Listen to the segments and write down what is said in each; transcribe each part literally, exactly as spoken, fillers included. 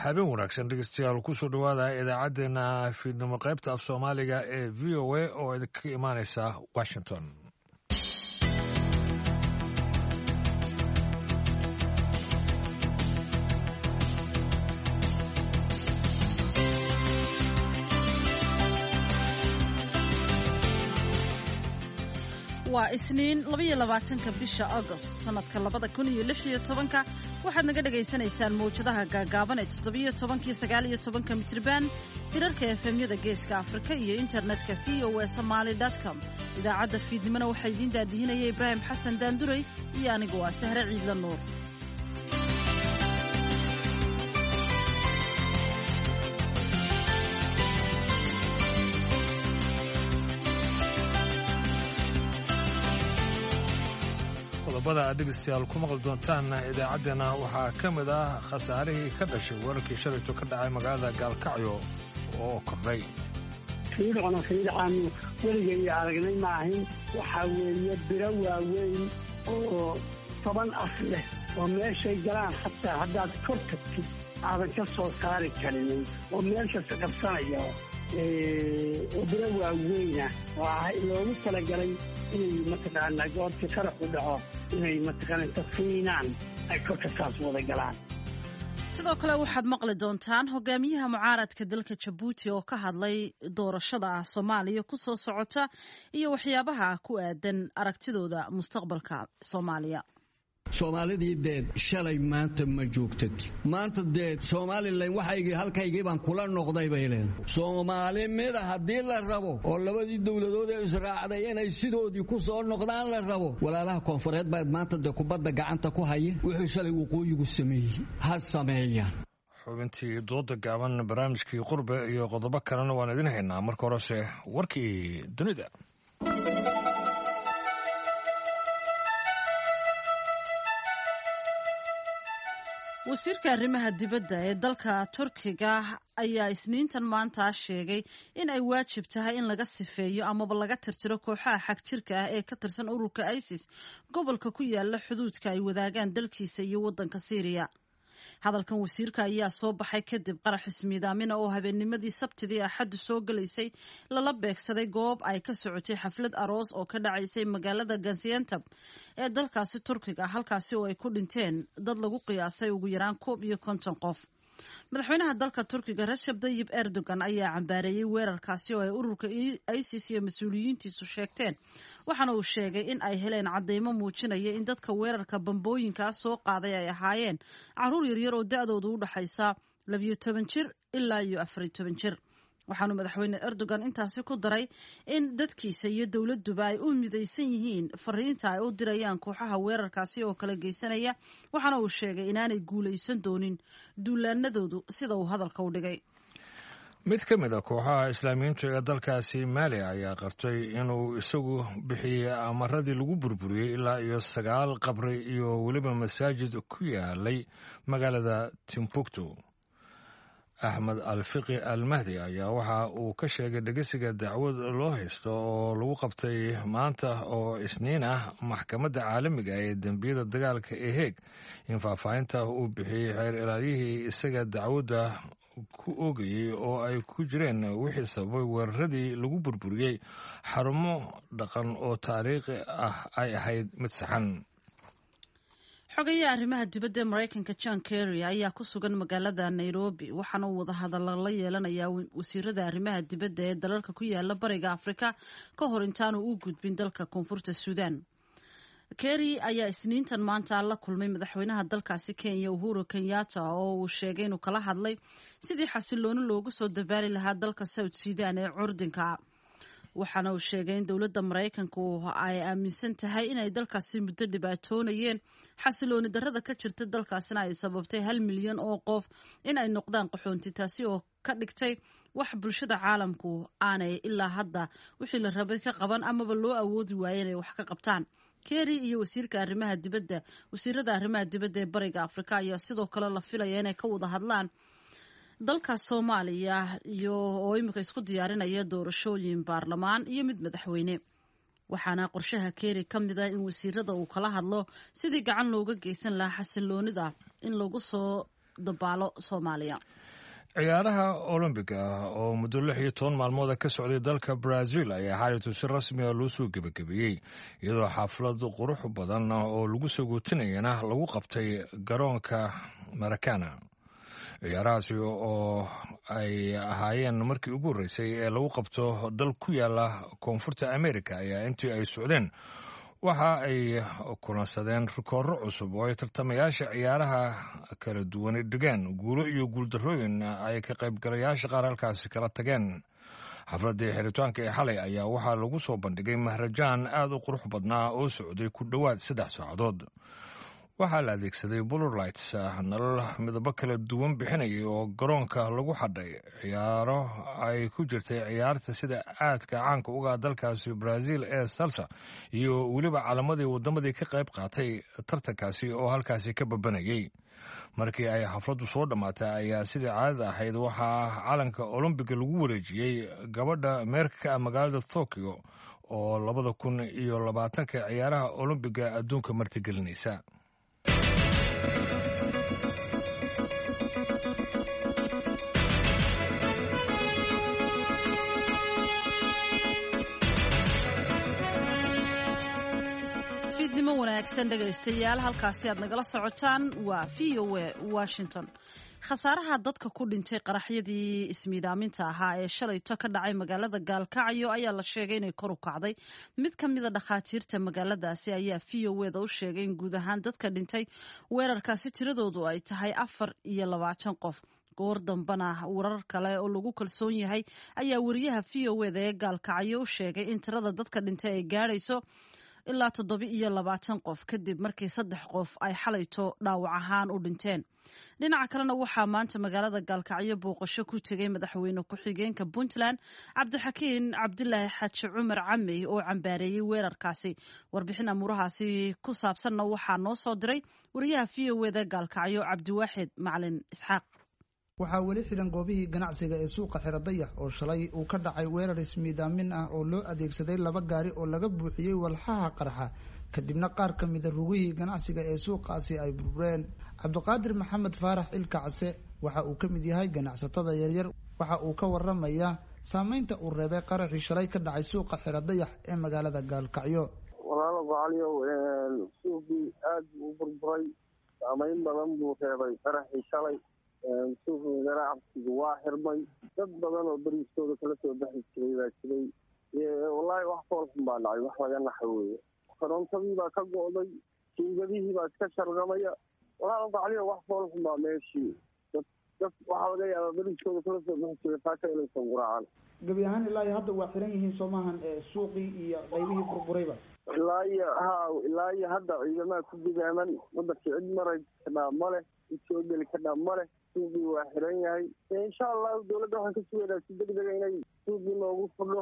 habeen wanaagsan dhegeystayaal kusoo dhawaada idaacaddeenna fiidnimo qaybta af soomaaliga ee v o a oo idinka imaaneysa washington. waa isniin labaiyo labaatanka bisha agost sanadka labada kun iyo lix iyo tobanka waxaad naga dhagaysanaysaan mawjadaha gaagaaban ee toddobiyo tobankiyo sagaaliyo tobanka mitriban hirarka efemyada geeska afrika iyo internetka v o a somaali com idaacadda fiidnimona waxaa idiin daadihinaya ibraahim xasan daanduray iyo anigu waa sahre ciidla nuur. qodobada aad dhegeystayaal ku maqli doontaan idaacaddeenna waxaa ka mid ah khasaarihii ka dhashay weerarkii shalayto ka dhacay magaalada gaalkacyo oo kordhay. fiidhocna fiidhacaanu weligay aragnay maahin waxaa weeye biro waaweyn oo toban af leh oo meeshay galaan xataa haddaad kor tagtid aadan ka soo saari karinin oo meeshasi qabsanaya oo biro waaweyna oo ah loogu talagalay inay mataqaanaa goortii qaraxu dhaco inay mataqaanaa tafiinaan ay korka saas wada galaan. sidoo kale waxaad maqli doontaan hogaamiyaha mucaaradka dalka jabuuti oo ka hadlay doorashada soomaaliya ku soo socota iyo waxyaabaha ku aadan aragtidooda mustaqbalka soomaaliya. soomaalidii deed shalay maanta ma joogtad maanta deed somalilan waxaygii halkaygii baan kula noqday bay leedahay. soomaali mida haddii la rabo oo labadii dowladood ee israacday inay sidoodii ku soo noqdaan la rabo walaalaha koonfureed baa maanta dee kubadda gacanta ku haya wuxuu shalay waqooyigu sameeyey ha sameeyaan. xubintii dooda gaaban barnaamijkii qurbe iyo qodobo kalena waan idin haynaa. marka horese warkii dunida. wasiirka arrimaha dibadda ee dalka turkiga ayaa isniintan maanta sheegay in ay waajib tahay in laga sifeeyo amaba laga tirtiro kooxaha xag jirka ah ee ka tirsan ururka isis gobolka ku yaala xuduudka ay wadaagaan dalkiisa iyo waddanka Syria. hadalkan wasiirka ayaa soo baxay kadib qarax ismiidaamina oo habeennimadii sabtidii axaddu soo galaysay lala beegsaday goob ay ka socotay xaflad aroos oo ka dhacaysay magaalada Gaziantep ee dalkaasi turkiga halkaasi oo ay ku dhinteen dad lagu qiyaasay ugu yaraan koob iyo konton qof. madaxweynaha dalka turkiga Recep Tayyip Erdogan ayaa cambaareeyey weerarkaasi oo ay ururka ISIS iyo mas-uuliyiintiisu sheegteen waxaana uu sheegay in ay heleen cadeymo muujinaya in dadka weerarka bambooyinkaa soo qaaday ay ahaayeen caruur yaryar oo da-doodu u dhaxaysa labiyo toban jir ilaa iyo afariyo toban jir. waxaanu madaxweyne Erdogan intaasi ku daray in dadkiisa iyo dowladuba ay u midaysan yihiin fariinta ay u dirayaan kooxaha weerarkaasi oo kala geysanaya waxaana uu sheegay inaanay guulaysan doonin duulaanadoodu sida uu hadalka u dhigay. mid ka mid a kooxaha islaamiyiinta ee dalkaasi maali ayaa qartay inuu isagu bixiyey amaradii lagu burburiyey ilaa iyo sagaal qabri iyo weliba masaajid ku yaalay magaalada Timbuktu. axmed alfiqi almahdi ayaa waxa uu ka sheegay dhegeysiga dacwad loo haysto oo lagu qabtay maanta oo isniin ah maxkamadda caalamiga ee dembiyada dagaalka ee Heeg in faahfaahinta uu bixiyey xeer ilaaliyihii isaga dacwadda ku oogayey oo ay ku jireen wixii sababay weeraradii lagu burburiyey xarumo dhaqan oo taariikhi ah ay ahayd mid saxan. xogayaha arrimaha dibadda ee Mareykanka John Kerry ayaa ku sugan magaalada Nairobi waxaana uu wada hadallo la yeelanayaa wasiirada arrimaha dibadda ee dalalka ku yaala bariga Afrika ka hor intaanu u gudbin dalka koonfurta Suudaan. Kerry ayaa isniintan maanta la kulmay madaxweynaha dalkaasi Kenya Uhuru Kenyatta oo uu sheegay inuu kala hadlay sidii xasilooni loogu soo dabaali lahaa dalka South Sudan ee curdinka. waxaana uu sheegay in dowladda Mareykanku ay aaminsan tahay inay dalkaasi muddo dhibaatoonayeen xasilooni darrada ka jirta dalkaasina ay sababtay hal milyan oo qof in ay noqdaan qaxoonti taasi oo ka dhigtay wax bulshada caalamku aanay ilaa hadda wixii la rabay ka qaban amaba loo awoodi waayay inay wax ka qabtaan. Kerry iyo wasiirka arrimaha dibadda wasiirada arrimaha dibadda ee bariga Afrika ayaa sidoo kale la filaya inay ka wada hadlaan dalka Soomaaliya iyo oo imika isku diyaarinaya doorashooyin baarlamaan iyo mid madaxweyne. waxaana qorshaha Kerry ka mid ah in wasiirada uu kala hadlo sidii gacan looga geysan lahaa xasiloonida in lagu soo dabaalo Soomaaliya. ciyaaraha olombiga oo muddo lix iyo toban maalmood ka socday dalka Brazil ayaa xaaladdu si rasmi ah loo soo gabagabeeyey iyadoo xaflad qurux badan oo lagu soo gootinayana lagu qabtay garoonka Maracana. ciyaarahaasi oo ay ahaayeen markii ugu horreysay ee lagu qabto dal ku yaala koonfurta Amerika ayaa intii ay socdeen waxa ay kulansadeen rikooro cusub oo ay tartamayaasha ciyaaraha kala duwan dhigeen guulo iyo guuldarrooyin ay ka qaybgalayaasha qaar halkaasi kala tageen. xafladii xiritaanka ee xalay ayaa waxaa lagu soo bandhigay mahrajaan aad u qurux badnaa oo socday ku dhowaad saddex saacadood. waxaa la adeegsaday blue lights nalal midabo kala duwan bixinayay oo garoonka lagu xadhay ciyaaro ay ku jirtay ciyaarta sida aadka caanka uga dalkaasi Brazil ee salsa iyo weliba calamadii wadamadii ka qayb qaatay tartankaasi oo halkaasi ka babanayay. markii ay xafladdu soo dhamaatay ayaa sidii caadada ahayd waxaa calanka olombiga lagu wareejiyey gabadha meerka ah magaalada Tokyo oo labada kun iyo labaatanka ciyaaraha olombiga adduunka martigelinaysa. fiidnimo wanaagsan dhegaystayaal, halkaasi aad nagala socotaan waa V O A Washington. khasaaraha dadka ku dhintay qaraxyadii ismiidaaminta ahaa ee shalayto ka dhacay magaalada Gaalkacyo ayaa la sheegay inay kor u kacday. mid ka mid a dhakhaatiirta magaaladaasi ayaa V O A da u sheegay in guud ahaan dadka dhintay weerarkaasi tiradoodu ay tahay afar iyo labaatan qof. goor dambana warar kale oo lagu kalsoon yahay ayaa wariyaha V O A da ee Gaalkacyo u sheegay in tirada dadka dhintay ay gaadhayso ilaa toddoba iyo labaatan qof kadib markii saddex qof ay xalayto dhaawac ahaan u dhinteen. dhinaca kalena waxaa maanta magaalada Gaalkacyo booqasho ku tegay madaxweyne ku-xigeenka Puntland Cabdixakiin Cabdilaahi Xaaji Cumar Camey oo cambaareeyay weerarkaasi. warbixin amuurahaasi ku saabsanna waxaa noo soo diray wariyaha V O A da Gaalkacyo Cabdiwaaxid Macalin Isxaaq. waxaa weli xidan goobihii ganacsiga ee suuqa Xiradayax oo shalay uu ka dhacay weerar ismiidaamin ah oo loo adeegsaday laba gaari oo laga buuxiyey walxaha qarxa kadibna qaar ka mid a rugihii ganacsiga ee suuqaasi ay burbureen. Cabdiqaadir Maxamed Faarax Ilkacse waxa uu ka mid yahay ganacsatada yaryar, waxa uu ka waramayaa saameynta uu reebay qaraxii shalay ka dhacay suuqa Xiradayax ee magaalada Gaalkacyo. walaalo gacaliyo suuqii aad u burburay, saameyn badan buu reebay qaraxii shalay. suuqa ganacsigu waa xirmay, dad badan oo bariiskooda kala soo baxi jiray baa jiray. wallaahi wax foolxun baa dhacay, wax laga naxa weeye. korontadii baa ka go'day, jiingadihii baa iska shargamaya. walaalo gacaliyo wax foolxun baa meeshii dad dad waxaa laga yaabaa bariiskooda kala soo baxi jiray taaka inaysan guraacan. gebi ahaan ilaa iyo hadda waa xiran yihiin soomahan suuqii iyo qaybihii burburayba. ilaa iyo ha ilaa iyo hadda ciidamaha ku gudaaman, wadanka cid maray kadhaa male, cid soo geli kadhaa male. suuqii waa xiran yahay. insha allahu dawladda waxaan ka sugaynaa si degdega inay suuqii noogu fadho.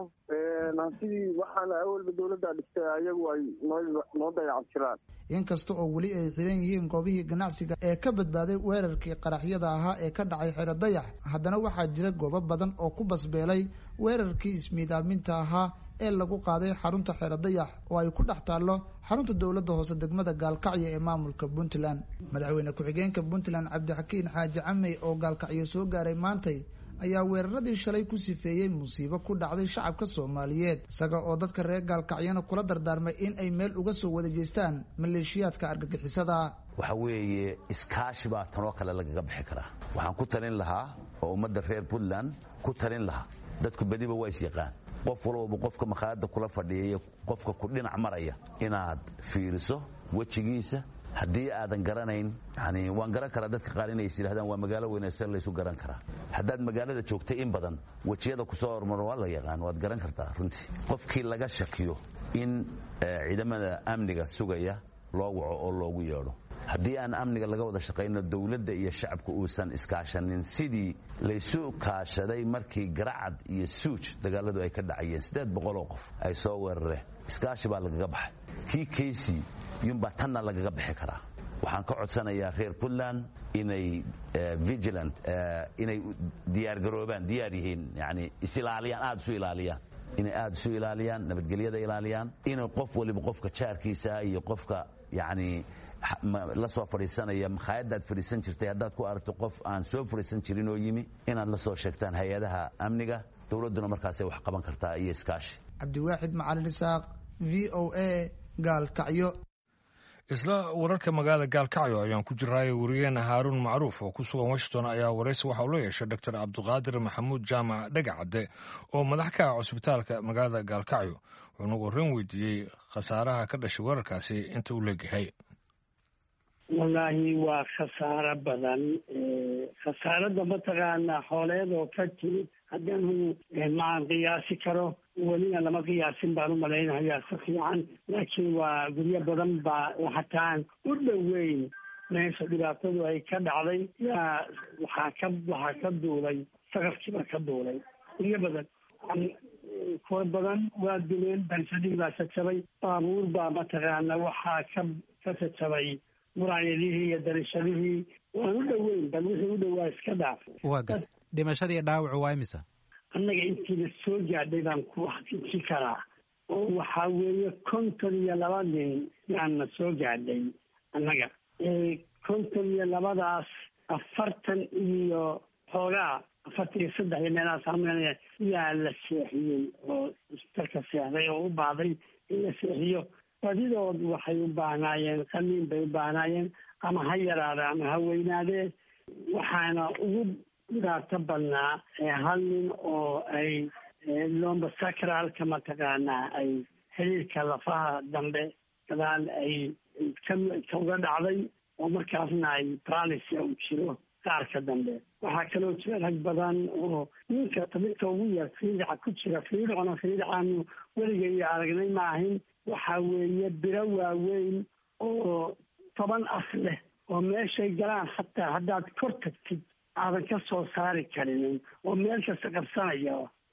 sidii waxaana awalba dawladda dhistay ayagu ay noo noo dayacan jiraan. inkasta oo weli ay xiran yihiin goobihii ganacsiga ee ka badbaaday weerarkii qaraxyada ahaa ee ka dhacay Xiradayax, haddana waxaa jira goobo badan oo ku basbeelay weerarkii ismiidaaminta ahaa ee lagu qaaday xarunta Xiradayax oo ay ku dhex taallo xarunta dowladda hoose degmada Gaalkacyo ee maamulka Puntland. madaxweyne ku-xigeenka Puntland Cabdixakiin Xaaji Camey oo Gaalkacyo soo gaaray maantay ayaa weeraradii shalay ku sifeeyey musiibo ku dhacday shacabka Soomaaliyeed, isaga oo dadka reer Gaalkacyona kula dardaarmay in ay meel uga soo wada jeestaan maleeshiyaadka argagixisada. waxa weeye iskaashi baa tanoo kale lagaga bixi karaa. waxaan ku talin lahaa oo ummadda reer Puntland ku talin lahaa, dadku badiba waa is yaqaan, qof walba qofka maqaayada kula fadhiya qofka ku dhinac maraya inaad fiiriso wajigiisa. haddii aadan garanayn, yani waan garan karaa dadka qaar inay yiraahdaan waa magaalo wanaagsan la isu garan karaa. haddaad magaalada joogtay in badan wajiyada ku soo hormaro waa la yaqaan, waad garan kartaa runtii. qofkii laga shakiyo in ciidamada amniga sugaya loo waco oo loogu yeedho. haddii aan amniga laga wada shaqayno, dawladda iyo shacabka uusan iskaashanin sidii laysu kaashaday markii Garacad iyo Suuj dagaaladu ay ka dhacayeen sideed boqol oo qof ay soo weerareen, iskaashi baa lagaga baxay. kii Casey yumba tanna lagaga bixi karaa. waxaan ka codsanayaa reer Puntland inay vigilant inay diyaar garoobaan, diyaar yihiin, yani isilaaliyaan, aad isu ilaaliyaan, inay aad isu ilaaliyaan, nabadgelyada ilaaliyaan, inay qof waliba qofka jaarkiisa iyo qofka yani la soo fadhiisanaya makhaayadaad fadhiisan jirtay haddaad ku aragto qof aan soo fadhiisan jirin oo yimi inaad la soo sheegtaan hay-adaha amniga dowladduna markaasay wax qaban kartaa iyo iskaashi. cabdiwaaxid macalin isaaq v o a gaalkacyo. isla wararka magaalada gaalkacyo ayaan ku jiraaye wariyeena haaruun macruuf oo ku sugan washington ayaa waraysi waxa uu la yeeshay doctor cabdiqaadir maxamuud jaamac dhagacadde oo madax ka ah cusbitaalka magaalada gaalkacyo wuxuuna warran weydiiyey khasaaraha ka dhashay weerarkaasi inta uu leegyahay. wallaahi waa khasaaro badan. khasaaradda mataqaanaa xooleed oo ka timid haddanu maan qiyaasi karo, welina lama qiyaasin baan u malaynayaa si fiican, laakiin waa guryo badan baa hataan u dhoweyn meesha dhibaatadu ay ka dhacday yaa waxaa ka waxaa ka duulay saqafkiiba ka duulay guryo badan. kuwa badan waa dileen, darsadii baa jajabay, baabuur baa mataqaana waxaa ka ka jajabay muraayadihii iyo darishadihii. waan u dhoweyn bal wixii u dhowaa iska dhaaf. waa gar dhimashadii dhaawacu waa imisa? annaga intiina soo gaadhay baan ku xaqiijin karaa oo waxaa weeye konton iyo laba nin yaana soo gaadhay annaga. konton iyo labadaas afartan iyo xoogaa afartan iyo saddex iyo meelahaas amnaya yaa la seexiyey oo isbitalka seexday oo u baahday in la seexiyo. badidood waxay u baahnaayeen qaliin bay u baahnaayeen, ama ha yaraada ama ha weynaadee. waxaana ugu dhibaato badnaa hal nin oo ay lomba sacralka mataqaanaa ay xiriirka lafaha dambe gadaal ay kauga dhacday oo markaasna ay paralysia u jiro qaarka dambe. waxaa kaloo jira rag badan oo ninka midka ugu yar fiidica ku jira. fiidicona fiidicaanu weliga iyo aragnay ma ahin. waxaa weeye biro waaweyn oo toban af leh oo meeshay galaan hataa haddaad kor tagtid aadan ka soo saari karinin oo meel kasta qabsanaya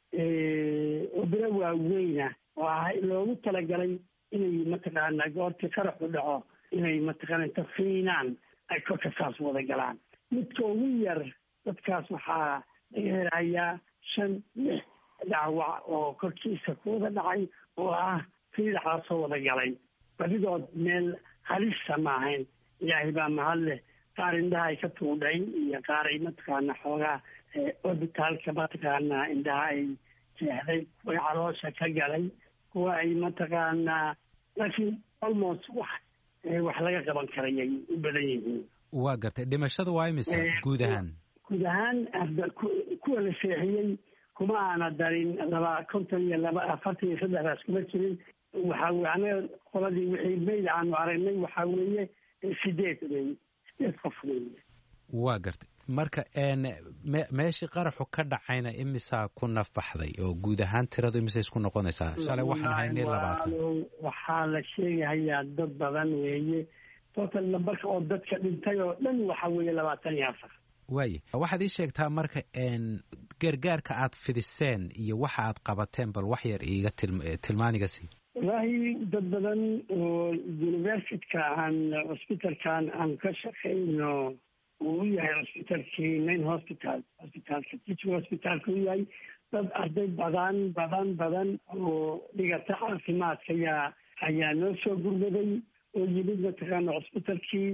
oo biro waaweyna oo ah loogu talagalay inay mataqaana goortii qaraxu dhaco inay mataqaana inta fiinaan ay korka saas wada galaan. midka ugu yar dadkaas waxaa laga helayaa shan lix dhaawac oo korkiisa ku wada dhacay oo ah fiidaxaasoo wada galay. badidood meel halisa ma ahayn. ilaahay baa mahad leh. qaar indhaha ay ka tuudhay iyo qaar ay mataqaana xoogaa orbitaalka mataqaana indhaha ay jeexday, kuwa caloosha ka galay, kuwa ay mataqaanaa laakiin almost wax wax laga qaban karayay u badan yihiin. waa gartay. dhimashada waa imisa guud ahaan? guud ahaan kuwa la seexiyey kuma aana darin laba konton iyo laba afartan iyo saddexdaas kuma jirin. waxaa weye anaga qoladii wixii mayd aanu aragnay waxaa weeye sideed wey sideed qof wey. waa gartay. marka meeshii qaraxu ka dhacayna imisaa ku nafbaxday oo guud ahaan tiradu imisa isku noqonaysaa? shalay waxaan haynay labaatan. waxaa la sheegahayaa dad badan weeye. total numberka oo dadka dhintay oo dhan waxaa weeye labaatan iyo afar. waaye waxaad ii sheegtaa marka gargaarka aad fidiseen iyo waxa aad qabateen bal wax yar iiga tilmaaniga sii. wallaahi dad badan oo universityka aan cusbitalkan aan ka shaqayno uu u yahay cusbitalkii main hospital hospitalka teaching hospitalka u yahay. dad arday badan badan badan oo dhigata caafimaadka ayaa ayaa noo soo gurmaday oo yimid mataqaana cusbitalkii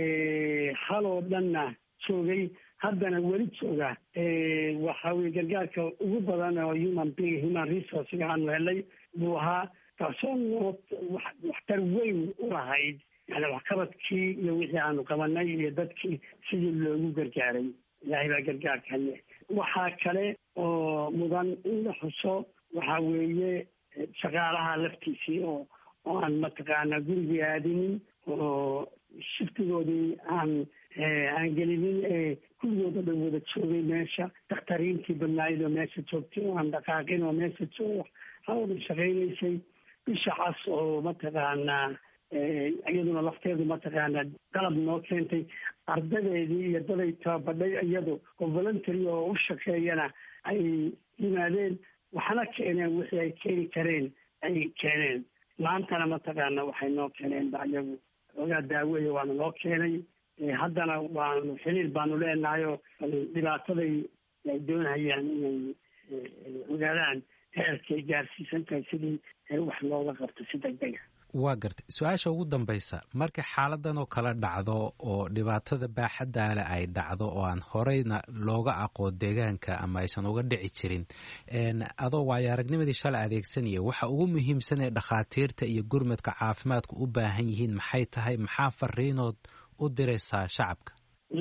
haloo dhanna joogay, haddana weli jooga. waxa weye gargaarka ugu badan oo human being human resourcega aanu helay buu ahaa, taasoo noo waxtar weyn u lahayd yani waxqabadkii iyo wixii aanu qabanay iyo dadkii sidii loogu gargaaray. ilaahay baa gargaarkale. waxaa kale oo mudan in la xuso waxaa weeye shaqaalaha laftiisii oo oo aan mataqaana gurigii aadinin oo shiftigoodii aan aan gelinin ee kulligooda dhan wada joogay meesha. dakhtariintii badnaayad oo meesha joogtay oo aan dhaqaaqin oo meesha joog hawada shaqaynaysay. bisha cas oo mataqaanaa iyaduna lafteedu mataqaana qalab noo keentay. ardadeedii iyo daday tababadhay iyadu oo voluntary oo u shaqeeyana ay yimaadeen waxna keeneen wixii ay keeni kareen ay keeneen. maantana mataqaana waxay noo keeneen ba iyagu ogaa daaweya waana noo keenay. haddana waanu xiriir baanu leenahay oo dhibaataday ay doonayaan inay ogaadaan heerkay gaarsiisan tahay sidii wax looga qabto si degdega. waa gartay su-aasha ugu dambaysa marka xaaladan oo kala dhacdo oo dhibaatada baaxaddaale ay dhacdo oo aan horeyna looga aqoon deegaanka ama aysan uga dhici jirin adoo waayo aragnimadii shalay adeegsanaya waxa ugu muhiimsan ee dhakhaatiirta iyo gurmadka caafimaadku u baahan yihiin maxay tahay maxaa fariinood u diraysaa shacabka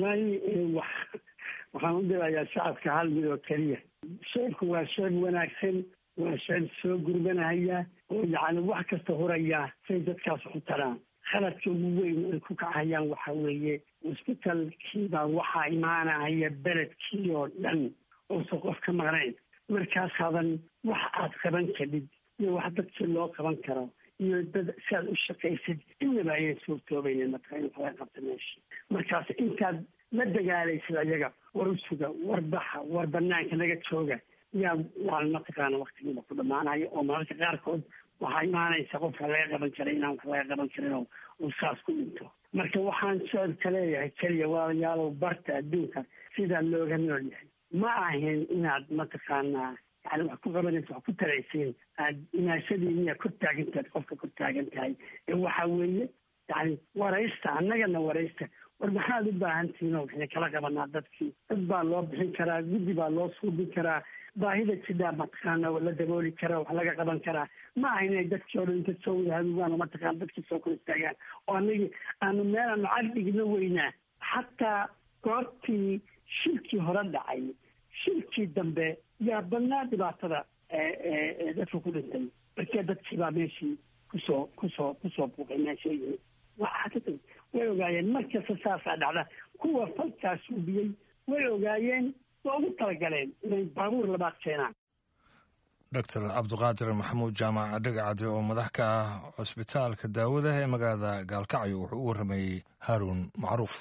waxaan u dirayaa shacabka hal mid oo keliya shacabku waa shacab wanaagsan waa shacab soo gurbanaya oo yacni wax kasta horaya say dadkaas u taraan khaladka ugu weyn ay ku kacayaan waxa weeye isbitaalkiibaa waxaa imaanaya beledkii oo dhan uusan qof ka maqnayn markaas hadan wax aad qaban kadhid iyo wax dadkii loo qaban karo iyo dad si aad u shaqaysid inaba ayay suurtoobaynen marka in kala qabta meesha markaas intaad la dagaalaysid ayaga war u suga war baxa war banaanka naga jooga yaa waa mataqaana waktigiiba ku dhamaanaya oo mararka qaarkood waxaa imaanaysa qofka laga qaban karay inaan wax laga qaban karin oo uu saas ku dhinto marka waxaan socodka leeyahay keliya walaalayaalow barta adduunka sidaa looga nool yahay ma ahayn inaad mataqaanaa yani wax ku qabanaysa wax ku taraysiin aad inaashadiiniya kor taagantahay qofka kor taagan tahay ee waxa weeye yani waraysta annagana waraysta war maxaad u baahantihiin oo waxay kala qabanaa dadkii dad baa loo bixin karaa guddi baa loo suubin karaa baahida sidaa mataqaana la dabooli karaa wax laga qaban karaa ma aha inay dadkii o dhan inta soo wada hadugaan oo mataqaana dadkii soo kor istaagaan oo anagii aanu meelaanu cagdigina weynaa xataa goortii shirkii hore dhacay shirkii dambe yaa badnaa dhibaatada dadka ku dhintay markee dadkii baa meeshii kusoo kusoo kusoo buuqay meesha yimi way ogaayeen markasta saasaa dhacda kuwa falkaas hubiyey way ogaayeen waa ugu talagaleen inay baabuur labaad keenaan doctor cabdiqaadir maxamuud jaamac dhagacadi oo madax ka ah cusbitaalka daawada ee magaalada gaalkacyo wuxuu u warramayey haaruun macruuf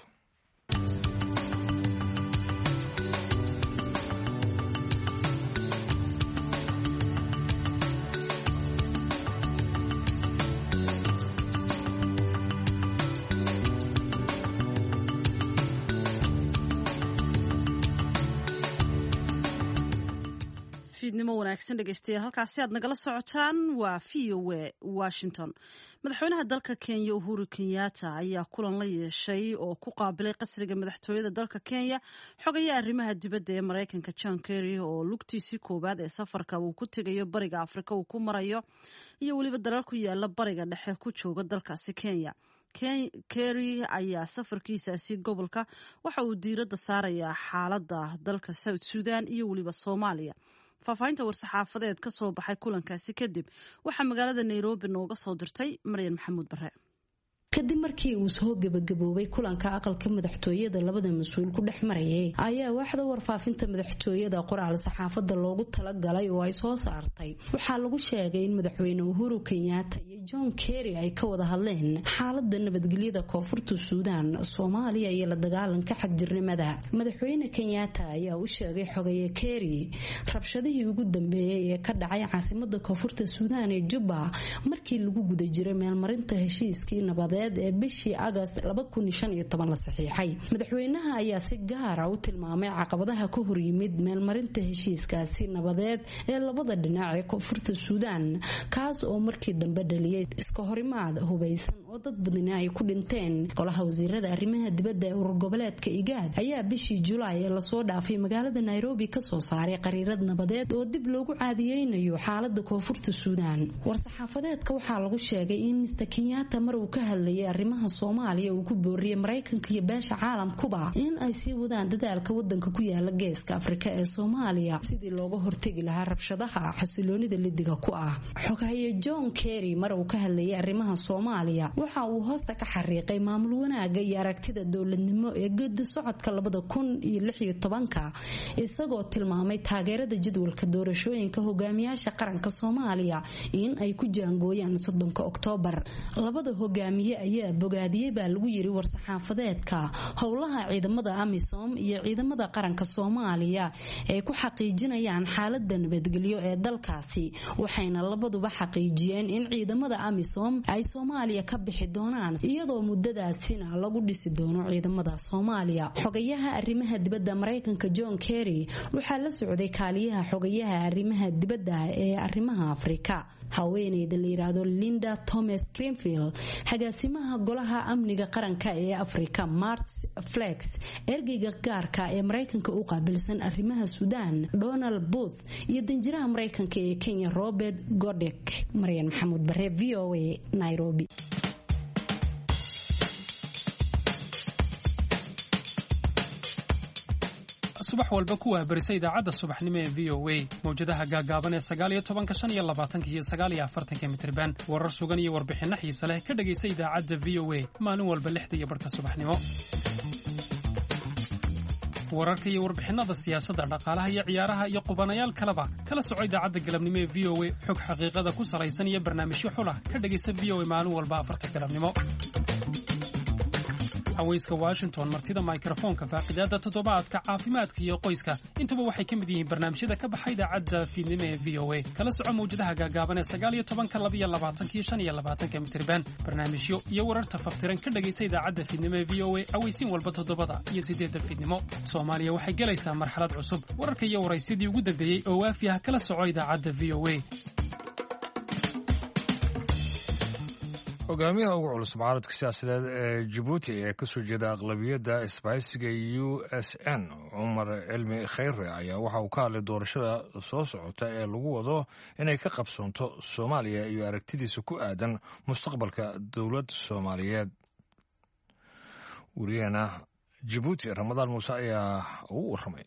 fiidnimo wanaagsan dhegeystayaal halkaasi aad nagala socotaan waa v o a washington madaxweynaha dalka kenya uhuru kenyatta ayaa kulan la yeeshay oo ku qaabilay qasriga madaxtooyada dalka kenya xogayaa arrimaha dibadda ee maraykanka john kerry oo lugtiisii koowaad ee safarka uu ku tegayo bariga afrika uu ku marayo iyo weliba dalal ku yaala bariga dhexe ku jooga dalkaasi kenya kerry ayaa safarkiisaasi gobolka waxa uu diiradda saarayaa xaaladda dalka south sudan iyo weliba soomaaliya faahfaahinta war-saxaafadeed ka soo baxay kulankaasi kadib waxaa magaalada nairobi nooga soo dirtay maryan maxamuud bare kadib markii uu soo gabagaboobay kulanka aqalka madaxtooyada labada mas-uul ku dhex marayay ayaa waaxda warfaafinta madaxtooyada qoraal saxaafada loogu talagalay oo ay soo saartay waxaa lagu sheegay in madaxweyne uhuru kenyatta iyo john kerry ay ka wada hadleen xaalada nabadgelyada koonfurta suudaan soomaaliya iyo la dagaalanka xagjirnimada madaxweyne kenyatta ayaa u sheegay xogaye kerry rabshadihii ugu dambeeyey ee ka dhacay caasimada koonfurta suudaan ee juba markii lagu guda jiray meelmarinta heshiiskii nabadeed ee bishii agast laba kun iyo shan iyo toban la saxiixay madaxweynaha ayaa si gaara u tilmaamay caqabadaha ka hor yimid meelmarinta heshiiskaasi nabadeed ee labada dhinac ee koonfurta suudaan kaas oo markii dambe dhaliyay iska horimaad hubaysan oo dad badani ay ku dhinteen golaha wasiirada arrimaha dibadda ee urur goboleedka igaad ayaa bishii julaay ee lasoo dhaafay magaalada nairobi ka soo saaray qariirad nabadeed oo dib loogu caadiyeynayo xaalada koonfurta suudaan war-saxaafadeedka waxaa lagu sheegay in mister kenyatta mar uu ka hadlayay arrimaha soomaaliya uu ku booriyey maraykanka iyo beesha caalamkuba in ay sii wadaan dadaalka wadanka ku yaala geeska afrika ee soomaaliya sidii looga hortegi lahaa rabshadaha xasiloonida lidiga ku ah xogaye john kerry mar uu ka hadlayay arrimaha soomaaliya waxa uu hoosta ka xariiqay maamul wanaaga iyo aragtida dowladnimo ee geedi socodka labada kun iyo lix iyo tobanka isagoo tilmaamay taageerada jadwalka doorashooyinka hogaamiyaasha qaranka soomaaliya in ay ku jaangooyaan soddonka oktoobar labada hogaamiye ayaa bogaadiyey baa lagu yiri war-saxaafadeedka howlaha ciidamada amisom iyo ciidamada qaranka Soomaaliya ee ku xaqiijinayaan xaaladda nabadgelyo ee dalkaasi waxayna labaduba xaqiijiyeen in ciidamada amisom ay Soomaaliya ka bixi doonaan iyadoo muddadaasina lagu dhisi doono ciidamada Soomaaliya. Xogayaha arrimaha dibadda Mareykanka John Kerry waxaa la socday kaaliyaha xogayaha arrimaha dibadda ee arrimaha Afrika haweeneyda la yiraahdo Linda Thomas Greenfield hagaasimaha golaha amniga qaranka ee Afrika Mart Flex ergeyga gaarka ee Mareykanka u qaabilsan arrimaha Suudaan Donald Booth iyo danjiraha Mareykanka ee Kenya Robert Godek. Marian Maxamuud Bare V O A Nairobi. subax walba kuwa barisay idaacadda subaxnimo ee V O A mawjadaha gaagaaban ee sagaal iyo tobanka shan iyo labaatanka iyo sagaal iyo afartanka mitirban warar sugan iyo warbixinno xiise leh ka dhagaysa idaacadda V O A maalin walba lixda iyo barka subaxnimo. wararka iyo warbixinada siyaasadda dhaqaalaha iyo ciyaaraha iyo qubanayaal kaleba kala soco idaacadda galabnimo ee V O A xog xaqiiqada ku salaysan iyo barnaamijyo xul ah ka dhagaysa V O A maalin walba afarta galabnimo. haweyska Washington martida microphone-ka faaqidaada toddobaadka caafimaadka iyo qoyska intuba waxay ka mid yihiin barnaamijyada ka baxay idaacadda fiidnimo ee V O A kala soco mawjadaha gaagaaban ee sagaal iyo tobanka laba iyo labaatanka iyo shan iyo labaatanka mitirban barnaamijyo iyo wararta faftiran ka dhagaysa idaacadda fiidnimo ee V O A aweysiin walba toddobada iyo sideedda fiidnimo. Soomaaliya waxay galaysaa marxalad cusub wararka iyo waraysidii ugu dambeeyey oo waafi ah kala soco idaacadda V O A. hogaamiyaha ugu culus mucaaradka siyaasadeed ee Djibouti ee ka soo jeeda aqlabiyadda isbahaysiga U S N Umar Cilmi Khayre ayaa waxa uu ka hadlay doorashada soo socota ee lagu wado inay ka qabsoonto Soomaaliya iyo aragtidiisa ku aadan mustaqbalka dowladda Soomaaliyeed. wariyana Djibouti Ramadaan Muuse ayaa ugu warramay.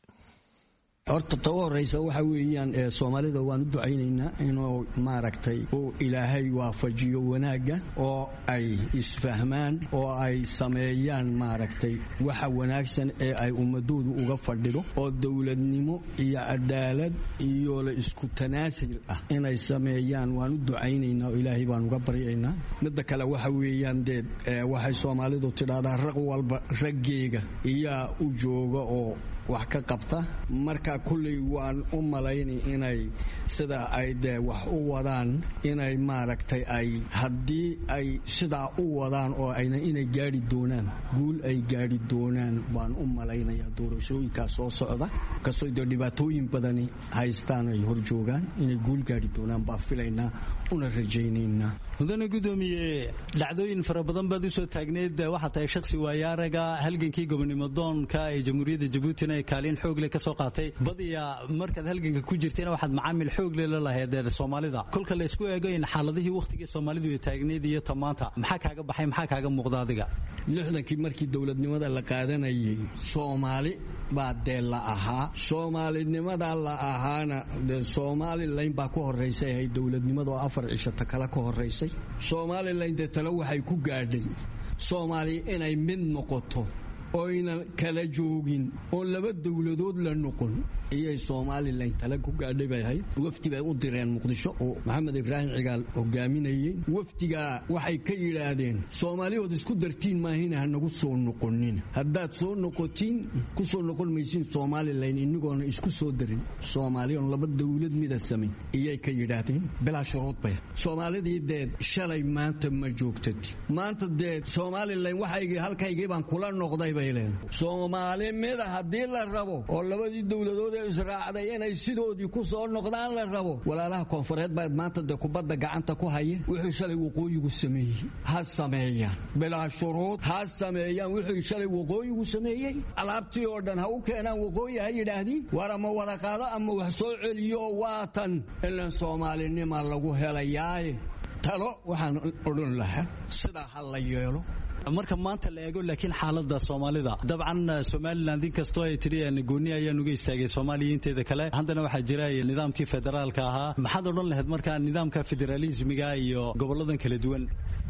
horta tawo horeysa waxa weeyaan ee Soomaalida waan u ducaynaynaa inuu maaragtay oo Ilaahay waafajiyo wanaaga oo ay isfahmaan oo ay sameeyaan maaragtay waxa wanaagsan ee ay ummadoodu uga fadhido oo dawladnimo iyo cadaalad iyo la isku tanaasul ah inay sameeyaan waan u ducaynaynaa oo Ilaahay baan uga baryaynaa. midda kale waxa weeyaan deed waxay Soomaalidu tidhaahdaa raq walba raggeega iyo u jooga oo wax ka qabta marka kulli waan u malaynay inay sida ay de wax u wadaan inay maaragtay ay haddii ay sida u wadaan oo ayna inay gaari doonaan guul ay gaari doonaan baan u malaynayaa doorashooyinka soo socda kasoo dhibaatooyin badani haystaan ay hor joogaan inay guul gaari doonaan baa filaynaa una rajaynaynaa. mudane gudoomiye dhacdooyin fara badan baad u soo taagneed waxa tahay shakhsi waayaaraga halgankii gobonimo doonka ee jamhuuriyadda Djibouti ay kaalin xoog leh ka soo qaatay badiya markaad halganka ku jirtayna waxaad macaamil xoog leh la lahayd Soomaalida kolka la isku eego in xaaladihii waqtigii Soomaalidu ay taagneed iyo tamaanta maxaa kaaga baxay maxaa kaaga muuqda adiga lixdankii markii dawladnimada la qaadanayay Soomaali baa dee la ahaa Soomaalinimada la ahaana dee Somaliland baa ku horeysay hay dawladnimada oo afar cisho ta kala ka horeysay Somaliland talo waxay ku gaadhay Soomaali inay mid noqoto oo ina kala joogin oo laba dawladood la noqon iyay Somaliland tala ku gaadhay bay ahayd. wafdi bay u direen Muqdisho oo Maxamed Ibrahim Cigaal hogaaminayay. wafdiga waxay ka yiraahdeen Soomaaliyood isku dartiin maahina hanagu soo noqonin haddaad soo noqotiin ku soo noqon maysin Somaliland inigoona isku soo darin Soomaaliyoon laba dawlad mid sameyn iyay ka yiraahdeen bilaa shuruud bay. Soomaalidii deed shalay maanta ma joogtay maanta deed Somaliland waxay halkaygii baan kula noqday Soomaali mid haddii la rabo oo labadii dawladood ee israacday inay sidoodii ku soo noqdaan la rabo walaalaha koonfureed baa maanta de kubadda gacanta ku haya wuxuu shalay waqooyigu sameeyay ha sameeyaan bilaa shuruud ha sameeyaan wuxuu shalay waqooyigu sameeyay alaabtii oo dhan ha u keenaan waqooyi ha yidhaahdeen war ama wada qaado ama wax soo celiyo waatan ilaa Soomaalinimo lagu helayaa talo waxaan odhan lahaa sida hal la yeelo marka maanta la eego laakiin xaaladda Soomaalida dabcan Somaliland inkastoo ay tiriyeen gooni ayaan uga istaagay Soomaaliyiinteeda kale haddana waxa jira nidaamkii federaalka ahaa maxaad odhan lahayd marka nidaamka federalismiga iyo goboladan kala duwan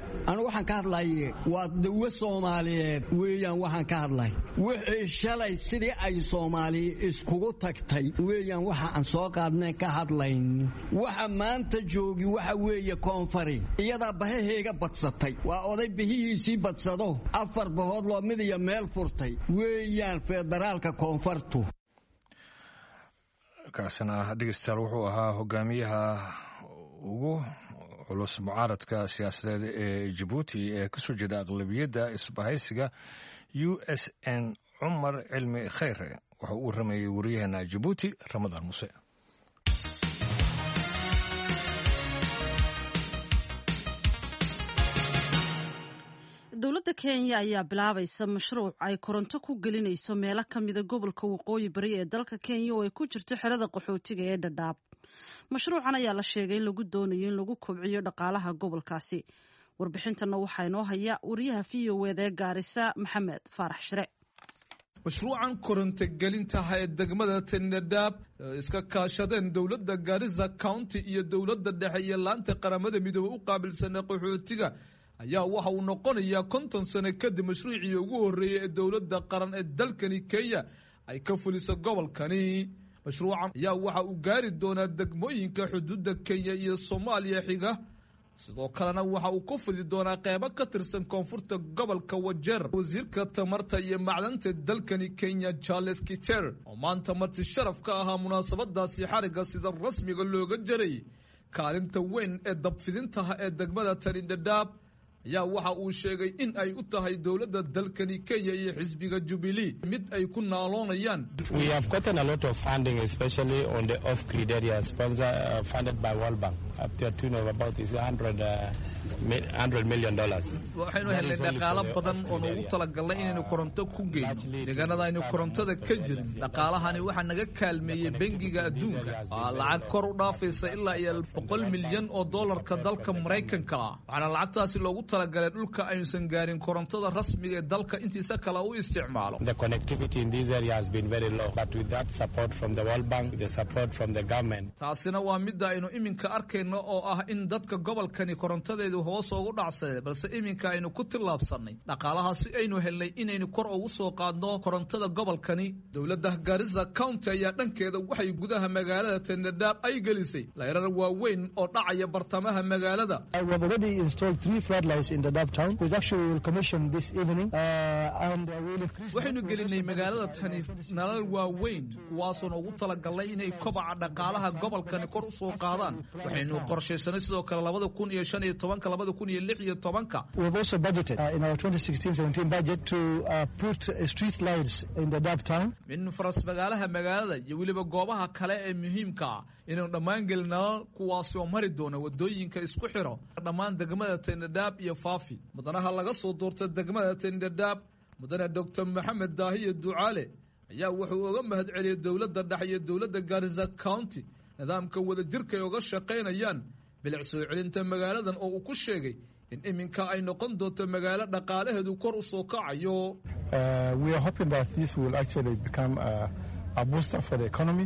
anu waxaan ka hadlaye waa dawo Soomaaliyeed weeyaan waxaan ka hadlay wixii shalay sidii ay Soomaali iskugu tagtay weeyaan waxa aan soo qaadnay ka hadlayn waxa maanta joogi waxa weeye koonfari iyada baheeyga badsatay waa oday bihiisii badsado afar bahood loo mid iyo meel furtay weeyaan federaalka koonfurtu kaasina dhegeystayaal wuxuu ahaa hogaamiyaha ugu culus mucaaradka siyaasadeed ee Djibouti ee ka soo jeeda aqlabiyadda isbahaysiga U S N Cumar Cilmi Khayre waxa uu rameeyay wariyahana Djibouti Ramadaan Muse. dowladda Kenya ayaa bilaabaysa mashruuc ay koronto ku gelinayso meelo ka mid ah gobolka waqooyi bari ee dalka Kenya oo ay ku jirto xerada qaxootiga ee Dadaab. mashruucan ayaa la sheegay in lagu doonayo in lagu kobciyo dhaqaalaha gobolkaasi. warbixintana waxaa inoo haya wariyaha V O A ee Gaarisa Maxamed Faarax Shire. mashruucan koronto gelinta ee degmada Dadaab iska kaashadeen dowladda Garissa County iyo dowladda dhexe iyo laanta qaramada midoobay u qaabilsan qaxootiga ayaa waxa uu noqonayaa konton sano kadib mashruucii ugu horeeyay ee dowladda qaran ee dalkani Kenya ay ka fuliso gobolkani. mashruucan ayaa waxa uu gaari doonaa degmooyinka xuduudda Kenya iyo Soomaaliya xiga sidoo kalena waxa uu ku fidi doonaa qaybo ka tirsan koonfurta gobolka Wajeer. wasiirka tamarta iyo macdanta dalkani Kenya Charles Kiter oo maanta marti sharaf ka ahaa munaasabadaasi xariga sida rasmiga looga jaray kaalinta weyn ee dabfidinta ee degmada Dadaab ayaa waxa uu sheegay in ay u tahay dowladda dalkani Kenya iyo xisbiga Jubilee mid ay ku naaloonayaan. We have gotten a lot of funding, especially on the off-grid areas, sponsor, uh, funded by World Bank, up to a tune of about one hundred million dollars. waxaynu helnay dhaqaale badan oo noogu talagalnay inaynu koronto ku geyno deegaanada aynu korontada ka jirin. dhaqaalahani waxaa naga kaalmeeyey bangiga adduunka lacag kor u dhaafaysa ilaa iyo boqol milyan oo doolarka dalka Maraykanka ah. waxaana lacagtaasi loogu talagalay dhulka aysan gaarin korontada rasmiga ee dalka intiisa kale u isticmaalo. The connectivity in this area has been very low, but with that support from the World Bank, the support from the government. taasina waa midda aynu iminka arkayno oo ah in dadka gobolkani korontadeedu hoos ugu dhacsaday balse iminka aynu ku tilaabsanay dhaqaalaha si aynu helnay inaynu kor ugu soo qaadno korontada gobolkani. dowladda Garissa County ayaa dhankeeda waxay gudaha magaalada Dadaab ay gelisay layrar waaweyn oo dhacaya bartamaha magaalada. We have already installed three floodlights in Dadaab town, which actually will commission this evening, uh, and uh, we will increase. waxaynu gelinay magaalada tani nalal waaweyn kuwaasoo ugu talagalay inay kobaca dhaqaalaha gobolkani kor u soo qaadaan. waxaynu qorsheysanay sidoo kale labada kun iyo shan iyo tobanka labada kun iyo lix iyo tobanka. We have also budgeted uh, in our twenty sixteen seventeen budget to uh, put uh, street lights in Dadaab town. min faras magaalaha magaalada iyo weliba goobaha kale ee muhiimka ah inuu dhammaan gelino kuwaasoo mari doona wadooyinka isku xiro dhammaan degmada Dadaab iyo Faafi. mudanaha laga soo doortay degmada Dadaab mudane Doctor Maxamed Daahiye Ducaale ayaa wuxuu uga mahadceliyay dowladda dhexe iyo dowladda Garissa County nidaamka wada jirka ay uga shaqeynayaan bilic soo celinta magaaladan oo uu ku sheegay in iminka ay noqon doonto magaalo dhaqaalaheedu kor u soo kacayo. We are hoping that this will actually become a, a booster for the economy.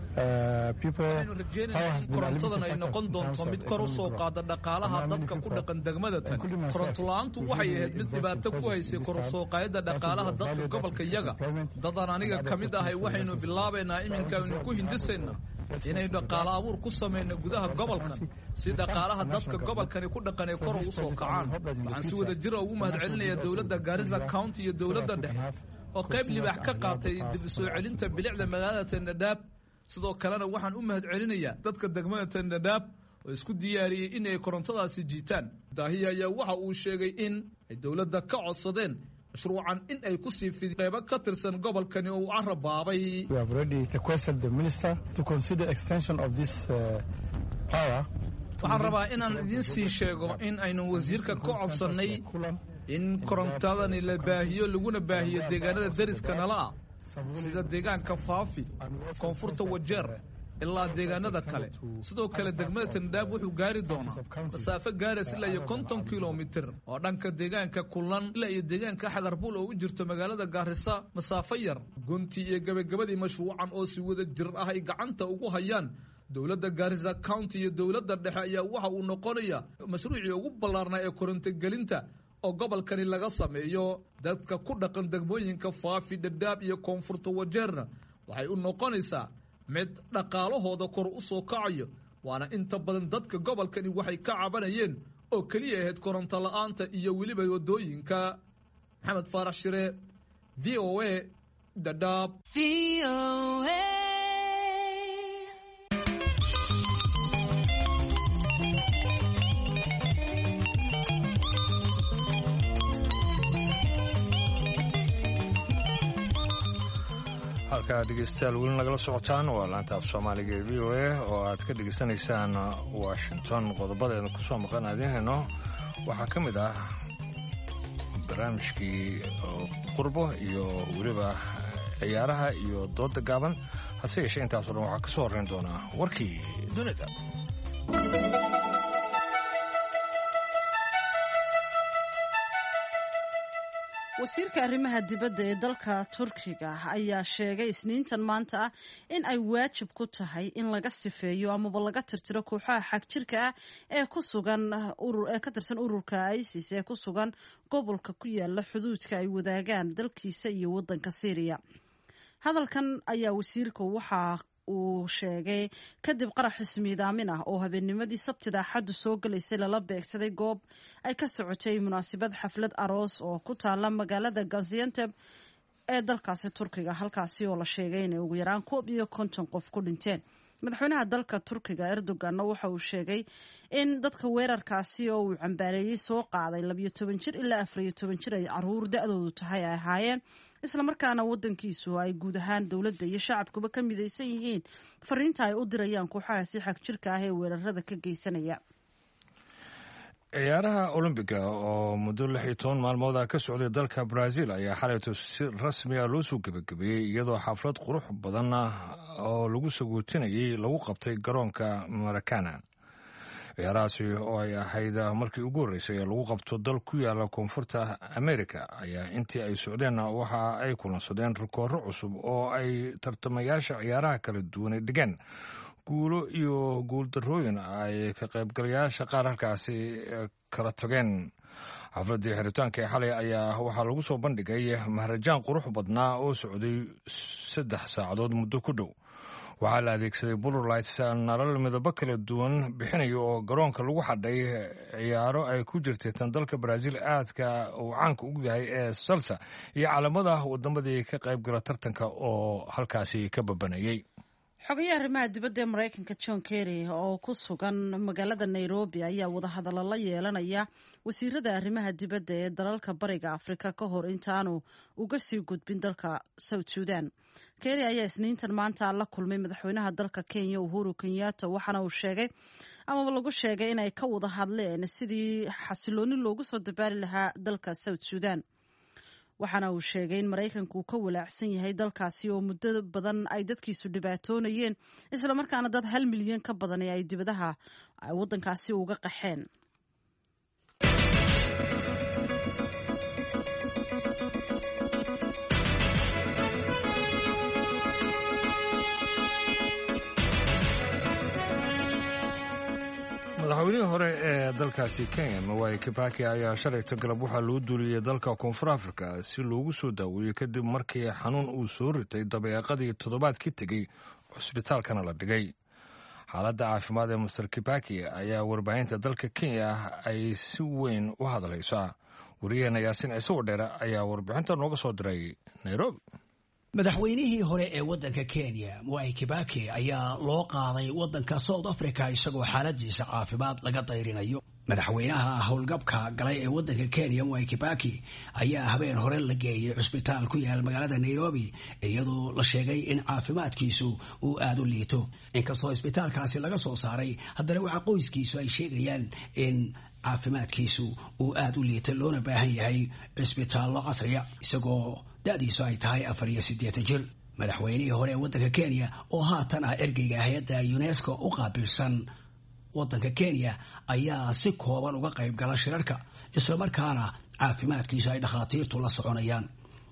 waxaynu rajeynaynaa in korontadan ay noqon doonto mid kor u soo qaada dhaqaalaha dadka ku dhaqan degmada tan. koronto la-aantu waxay ahayd mid dhibaato ku haysay kor u soo qaadida dhaqaalaha dadka gobolka iyaga. dadan aniga ka mid ahay waxaynu bilaabaynaa iminkaaynu ku hindisayna inaynu dhaqaale abuur ku samayno gudaha gobolkan si dhaqaalaha dadka gobolkani ku dhaqan ay kor ugu soo kacaan. waxaan si wada jira ugu mahadcelinayaa dowladda Garissa County iyo dowladda dhexe oo qayb libaax ka qaatay dib u soo celinta bilicda magaalada Dadaab. sidoo kalena waxaan u mahadcelinayaa dadka degmada Dadaab oo isku diyaariyay in ay korontadaasi jiitaan. Daahiye ayaa waxa uu sheegay in ay dowladda ka codsadeen mashruucan in ay ku sii fidi qaybo ka tirsan gobolkani oo uu carabaabay. We have already requested the minister to consider extension of this uh, power. waxaan rabaa inaan idin sii sheego in aynu wasiirka ka codsanay in korontadani la baahiyo laguna baahiyo deegaanada dariska nala ah sida deegaanka Faafi koonfurta Wajeer ilaa deegaanada kale. sidoo kale degmada Dadaab wuxuu gaari doonaa masaafo gaaraysa ilaa iyo konton kilomitir oo dhanka deegaanka Kulan ilaa iyo deegaanka Xagarbuul oo u jirto magaalada Garissa masaafo yar. gunti iyo gabagabadii mashruucan oo si wada jir ah ay gacanta ugu hayaan dowladda Garissa County iyo dowladda dhexe ayaa waxa uu noqonayaa mashruucii ugu ballaarnaa ee korontogelinta oo gobolkani laga sameeyo. Dadka ku dhaqan degmooyinka Faafi, Dadaab iyo Koonfurta Wajeerna waxay u noqonaysaa mid dhaqaalahooda kor u soo kacayo, waana inta badan dadka gobolkani waxay ka cabanayeen oo keliya ahayd koronto la'aanta iyo weliba wadooyinka. Maxamed Faarax Shire, V O A, Dadaab. V O A. halka dhegeystayaal weli nagala socotaan waa laanta af soomaaliga ee V O A oo aad ka dhegeysanaysaan Washington. qodobadeena ku soo maqan aadinayno waxaa ka mid ah barnaamijkii qurbo iyo weliba ciyaaraha iyo dooda gaaban. hase yeeshee intaasoo dhan waxaa ka soo horreyn doonaa warkii dunida. wasiirka arrimaha dibadda ee dalka Turkiga ayaa sheegay isniintan maanta ah in ay waajib ku tahay in laga sifeeyo amaba laga tirtiro kooxaha xagjirka ah ee ku sugan urur ee ka tirsan ururka ISIS ee ku sugan gobolka ku yaala xuduudka ay wadaagaan dalkiisa iyo waddanka Syria. hadalkan ayaa wasiirku waxa uu sheegay kadib qarax ismiidaamin ah oo habeennimadii Sabtida Axad soo galaysay lala beegsaday goob ay ka socotay munaasabad xaflad aroos oo ku taala magaalada Gaziantep ee dalkaasi Turkiga, halkaasi oo la sheegay in ugu yaraan koob iyo konton qof ku dhinteen. madaxweynaha dalka Turkiga Erdogan waxa uu sheegay in dadka weerarkaasi oo uu cambaareeyay soo qaaday labiyo toban jir ilaa afar iyo toban jir ay caruur da'doodu tahay ay ahaayeen, isla markaana wadankiisu ay guud ahaan dowladda iyo shacabkuba ka midaysan yihiin fariinta ay u dirayaan kooxahaasi xagjirka ah ee weerarada ka geysanaya. ciyaaraha olombiga oo muddo lix iyo toban maalmood ah ka socday dalka Brazil ayaa xalayto si rasmi ah loo soo gabagabeeyey iyadoo xaflad qurux badan oo lagu sagootinayay lagu qabtay garoonka Maracana. ciyaarahaasi oo ay ahayd markii ugu horreysay ee lagu qabto dal ku yaala koonfurta Amerika ayaa intii ay socdeen waxa ay kulansadeen rikooro cusub oo ay tartamayaasha ciyaaraha kala duwan dhigeen. guulo iyo guuldarrooyin ay ka qaybgalayaasha qaar halkaasi kala tageen. xafladii xiritaanka ee xalay ayaa waxaa lagu soo bandhigay maharajaan qurux badnaa oo socday saddex saacadood muddo ku dhow. waxaa la adeegsaday blurlights nalal midabo kala duwan bixinaya oo garoonka lagu xadhay ciyaaro ay ku jirtay tan dalka Brazil aadka uu caanka ugu yahay ee salsa iyo calaamada wadamadii ka qaybgala tartanka oo halkaasi ka babanayay. xogayaha arrimaha dibadda ee Mareykanka John Kerry oo ku sugan magaalada Nairobi ayaa wada hadallo la yeelanaya wasiirada arrimaha dibadda ee dalalka bariga Afrika ka hor intaanu uga sii gudbin dalka South Sudan. Kerry ayaa isniintan maanta la kulmay madaxweynaha dalka Kenya Uhuru Kenyatta, waxaana uu sheegay amaba lagu sheegay inay ka wada hadleen sidii xasilooni loogu soo dabaali lahaa dalka South Sudan. waxaana uu sheegay in Mareykanku ka walaacsan yahay dalkaasi oo muddo badan ay dadkiisu dhibaatoonayeen, isla markaana dad hal milyan ka badan ay dibadaha waddankaasi uga qaxeen. madaxweynihii hore ee dalkaasi Kenya Mwai Kibaki ayaa shalayta galab waxaa loo duuliyey dalka Koonfur Afrika si loogu soo daaweeyo kadib markii xanuun uu soo ritay dabeeqadii toddobaadkii tegey cusbitaalkana la dhigay. xaaladda caafimaad ee Mister Kibaki ayaa warbaahinta dalka Kenya ay si weyn u hadlaysaa. wariyaheena Yaasin Ciise Wadheere ayaa warbixinta nooga soo diray Nairobi. madaxweynihii hore ee waddanka Kenya Mwai Kibaki ayaa loo qaaday waddanka South Africa isagoo xaaladiisa caafimaad laga dayrinayo. madaxweynaha howlgabka galay ee waddanka Kenya Mwai Kibaki ayaa habeen hore la geeyay cusbitaal ku yaal magaalada Nairobi iyadoo la sheegay in caafimaadkiisu uu aad u liito. inkastoo cusbitaalkaasi laga soo saaray, haddana waxa qoyskiisu ay sheegayaan in caafimaadkiisu uu aad u liito loona baahan yahay cusbitaallo casriya isagoo da'diisu ay tahay afar iyo siddeetan jir. madaxweynihii hore ee waddanka Kenya oo haatan ah ergeyga hay'adda UNESCO u qaabilsan waddanka Kenya ayaa si kooban uga qayb gala shirarka, isla markaana caafimaadkiisa ay dhakhaatiirtu la soconayaan.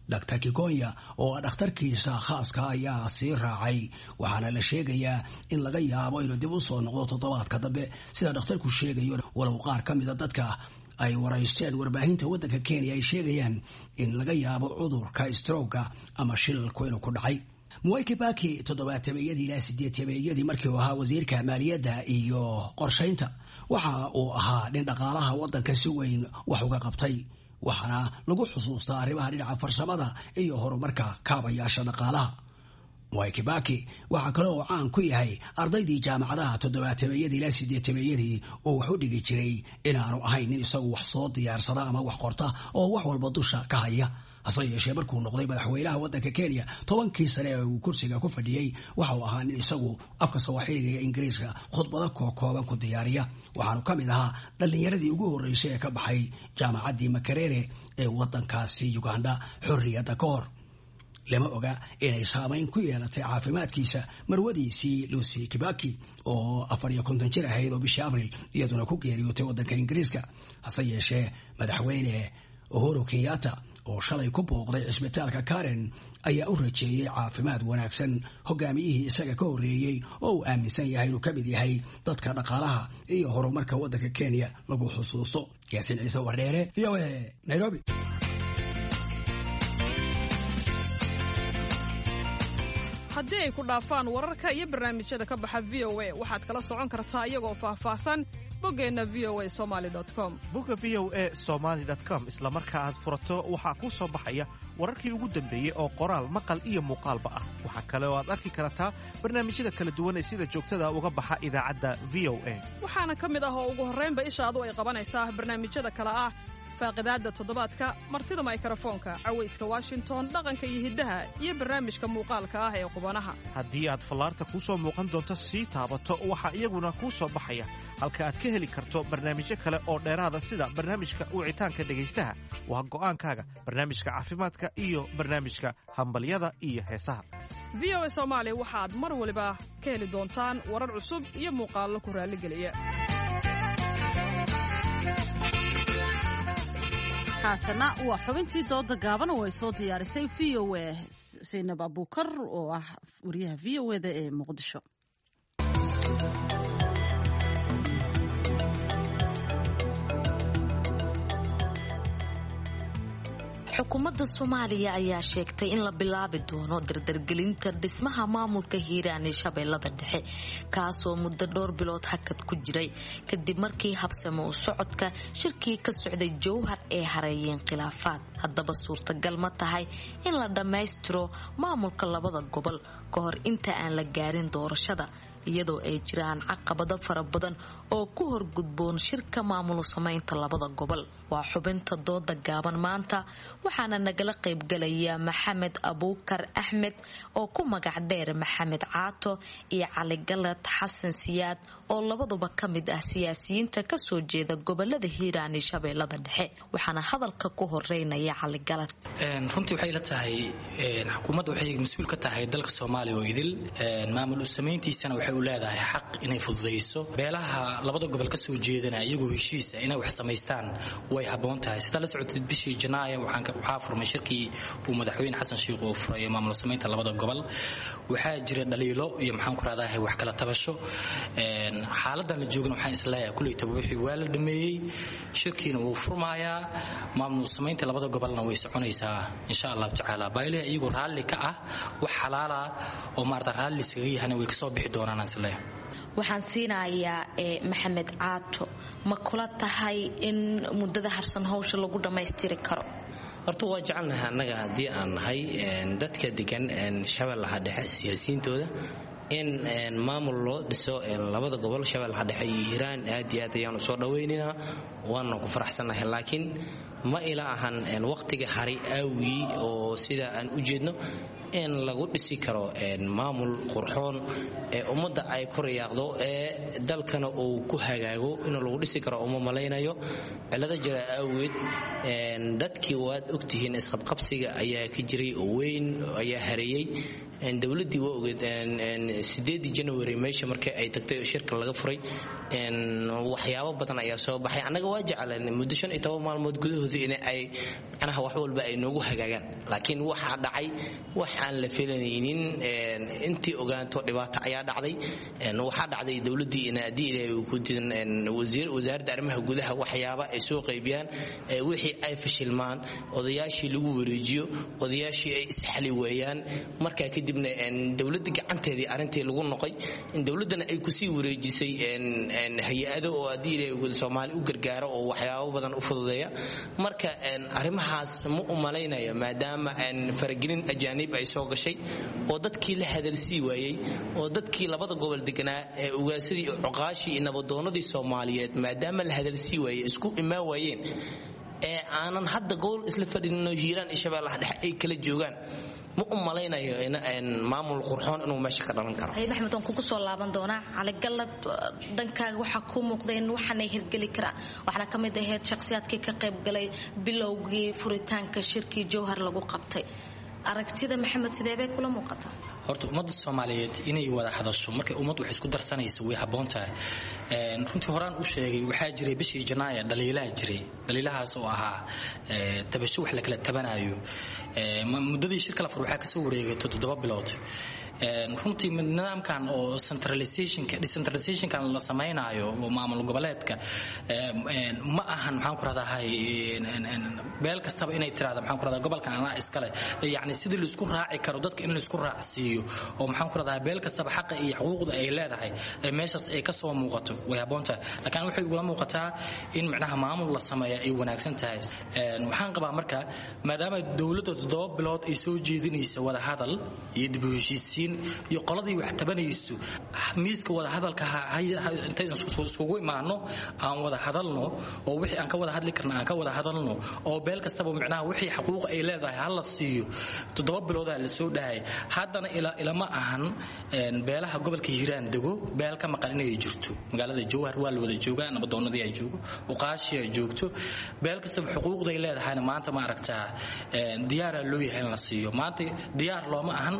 doctor Kigonya oo dhakhtarkiisa khaaska ayaa sii raacay waxaana la sheegayaa in laga yaabo inuu dib u soo noqdo toddobaadka dambe sida dhakhtarku sheegayo walow qaar ka mid ah dadka ay waraysteen warbaahinta waddanka Kenya ay sheegayaan in laga yaabo cudurka stroke ama shilku inuu ku dhacay. Mwai Kibaki toddobaatameeyadii ilaa siddeetameeyadii markii uu ahaa wasiirka maaliyadda iyo qorshaynta waxa uu ahaa nin dhaqaalaha waddanka si weyn wax uga qabtay waxaana lagu xusuustaa arrimaha dhinaca farsamada iyo horumarka kaabayaasha dhaqaalaha. Mwai Kibaki waxa kale oo caan ku yahay ardaydii jaamacadaha toddobaatameeyadii ilaa siddeetameeyadii oo wax u dhigi jiray inaanu ahayn nin isagu wax soo diyaarsada ama wax qorta oo wax walba dusha ka haya. hase yeeshee markuu noqday madaxweynaha waddanka Kenya tobankii sane ee uu kursiga ku fadhiyay waxa uu ahaa nin isagu afka Soomaaliga iyo Ingiriiska khudbado kooban ku diyaariya waxaanu ka mid ahaa dhalinyaradii ugu horeysay ee ka baxay jaamacaddii Makerere ee waddankaasi Uganda xorriyadda ka hor. lama oga inay saameyn ku yeelatay caafimaadkiisa marwadiisii Lucy Kibaki oo afar iyo konton jir ahayd oo bishii Abriil iyaduna ku geeriyootay waddanka Ingiriiska. hase yeeshee madaxweyne Uhuru Kenyatta oo shalay ku booqday cisbitaalka Karen ayaa u rajeeyay caafimaad wanaagsan hogaamiyihii isaga ka horeeyay oo uu aaminsan yahay inuu ka mid yahay dadka dhaqaalaha iyo horumarka waddanka Kenya lagu xusuusto. Yaasin Ciise Wareere, V O A, Nairobi. haddii ay ku dhaafaan wararka iyo barnaamijyada ka baxa V O A waxaad kala socon kartaa iyagoo faahfaahsan boggeena v o a somali dot com. bogga v o a somali dot com isla marka aad furato waxaa kuu soo baxaya wararkii ugu dambeeyey oo qoraal maqal iyo muuqaalba ah. waxaa kale oo aad arki kartaa barnaamijyada kala duwan ee sida joogtada uga baxa idaacadda V O A. waxaana ka mid ah oo ugu horraynba ishaadu ay qabanaysaa barnaamijyada kale ah faaqidaadda toddobaadka martida mikrofoonka cawayska Washington dhaqanka iyo hiddaha iyo barnaamijka muuqaalka ah ee qubanaha. haddii aad fallaarta kuu soo muuqan doonto sii taabato waxaa iyaguna kuu soo baxaya halka aad ka heli karto barnaamijyo kale oo dheeraada sida barnaamijka wicitaanka dhegaystaha waa go'aankaaga barnaamijka caafimaadka iyo barnaamijka hambalyada iyo heesaha. V O A Soomaali waxaad mar waliba ka heli doontaan warar cusub iyo muuqaallo ku raaligeliya. haatana waa xubintii dooda gaaban oo ay soo diyaarisay V O A Zainab Abuukar oo ah wariyaha V O A da ee Muqdisho. xukuumadda Soomaaliya ayaa sheegtay in la bilaabi doono dardargelinta dhismaha maamulka Hiiraan ee Shabeellada Dhexe kaasoo muddo dhowr bilood hakad ku jiray kadib markii habsamo u socodka shirkii ka socday Jowhar ee hareeyeen khilaafaad. haddaba suurtagal ma tahay in la dhammaystiro maamulka labada gobol ka hor inta aan la gaarin doorashada iyadoo ay jiraan caqabado fara badan oo ku horgudboon shirka maamul samaynta labada gobol. waa xubinta dooda gaaban maanta waxaana nagala qayb galaya Maxamed Abuukar Axmed oo ku magac dheer Maxamed Caato iyo Cali Galad Xasan Siyaad oo labaduba ka mid ah siyaasiyiinta ka soo jeeda gobolada Hiiraan iyo Shabeellada Dhexe. waxaana hadalka ku horeynaya Cali Galad. een runtii waxay la tahay een xukuumaddu waxay mas'uul ka tahay dalka Soomaaliya oo idil een maamul samayntiisana waxay u leedahay xaq inay fududeyso beelaha labada gobol ka soo jeedana iyagoo heshiisa inay wax samaystaan way haboon tahay. sida la socotay bishii Janaayo waxaan ka waxa furmay shirkii uu madaxweyne Xasan Sheikh oo furay maamul samaynta labada gobol. waxaa jira dhaliilo iyo maxaan ku raadahay wax kala tabasho een xaaladan la joogno waxaan isleeyahay kulay wixii waa la dhameeyay shirkiina wuu furmayaa maamul samaynta labada gobolna way soconaysaa insha Allah tacaala. baaylaha iyagu raalli ka ah wax xalaala oo maarta raalli isaga yahay way ka soo bixi doonaan isleeyahay. waxaan siinayaa Maxamed Caato ma kula tahay in muddada harsan hawsha lagu dhammaystiri karo? horta waa jecelnahay annaga haddii aan nahay dadka degan Shabeellaha Dhexe siyaasiyiintooda in maamul loo dhiso labada gobol Shabeellaha Dhexe iyo Hiiraan aad iyo aad ayaan u soo dhaweynaynaa waana ku faraxsanahay. laakiin ma ila ahan waqtiga hari awgi oo sida aan u jeedno in lagu dhisi karo maamul qurxoon ee ummadda ay ku riyaaqdo ee dalkana uu ku hagaago in lagu dhisi karo uma malaynayo cilada jira awgeed dadkii waad ogtihiin isqabqabsiga ayaa ka jiray oo weyn ayaa hareeyay dowladii waa ogeed sideedii January meesha markay ay tagtay shirka laga furay waxyaabo badan ayaa soo baxay anaga waa jeclaan muddo shan iyo toban maalmood gudahooda in ay anaga wax walba ay noogu hagaagaan laakiin waxa dhacay wax aan la filanaynin intii ogaanto dhibaato ayaa dhacday waxa dhacday dowladii in adii ilaahay ku diidan wasiir wasaaradda arrimaha gudaha waxyaabo ay soo qaybiyaan wixii ay fashilmaan odayaashii lagu wareejiyo odayaashii ay isxali weeyaan marka kadibna dowladda gacanteedii arintii lagu noqay in dowladana ay ku sii wareejisay hay'ado oo adii ilaahay Soomaali u gargaaro oo waxyaabo badan u fududeeya marka arimahaas ma u malaynayo maadaama faragelin ajaanib ay soo gashay oo dadkii la hadalsii waayay oo dadkii labada gobol deganaa ee ugaasadii cuqaashi nabadoonadii Soomaaliyeed maadaama la hadalsii waayay isku imaa waayeen ee aanan hadda gool isla fadhino Hiiraan iyo Shabeellaha Dhexe ay kala joogaan ma u malaynayo in maamul qurxoon inuu meesha ka dhalan karo ay maxamed ku soo laaban doona cali galad dhankaaga waxa ku muuqday in waxana hirgeli kara waxana kamid ahayd shakhsiyaadkii ka qayb galay bilowgii furitaanka shirkii Jowhar lagu qabtay aragtida maxamed sidee bay kula muuqataa horta ummadda Soomaaliyeed inay wada hadasho markay ummad wax isku darsanayso way haboon tahay een runtii horaan u sheegay waxa jiray bishii Janaayo dhaliilaha jiray dhaliilahaas oo ahaa ee tabasho wax la kala tabanayo ee muddadii shirka la furo waxa ka soo wareegay toddoba bilood een runtii nidaamkan oo centralization ka decentralization kan la sameeynayo oo maamul goboleedka een ma ahan maxaan ku raadahay een beel kastaba inay tiraado maxaan ku raadahay gobolkan ana iskale yaani sidii la isku raaci karo dadka in la isku raacsiyo oo maxaan ku raadahay beel kastaba xaq iyo xuquuqda ay leedahay ee meeshaas ay ka soo muuqato way haboonta laakiin waxay ugu muuqataa in macnaha maamul la sameeyo ay wanaagsan tahay een waxaan qabaa marka maadaama dawladda toddoba bilood ay soo jeedinayso wada hadal iyo dib u heshiisiin iyo qoladii wax tabanayso miiska wada hadalka intay iskugu imaano aan wada hadalno oo wixii aan ka wada hadli karna aan ka wada hadalno oo beel kastaba macnaha wixii xuquuq ay leedahay hal la siiyo toddoba bilood la soo dhahay haddana ila ila ma ahan een beelaha gobolka Hiiraan dago beel ka maqan inay jirto magaalada Jowhar waa la wada joogaa nabadoonadii ay joogo uqaashi ay joogto beel kastaba xuquuqda ay leedahay maanta ma aragtaa een diyaar loo yahay in la siiyo maanta diyaar looma ahan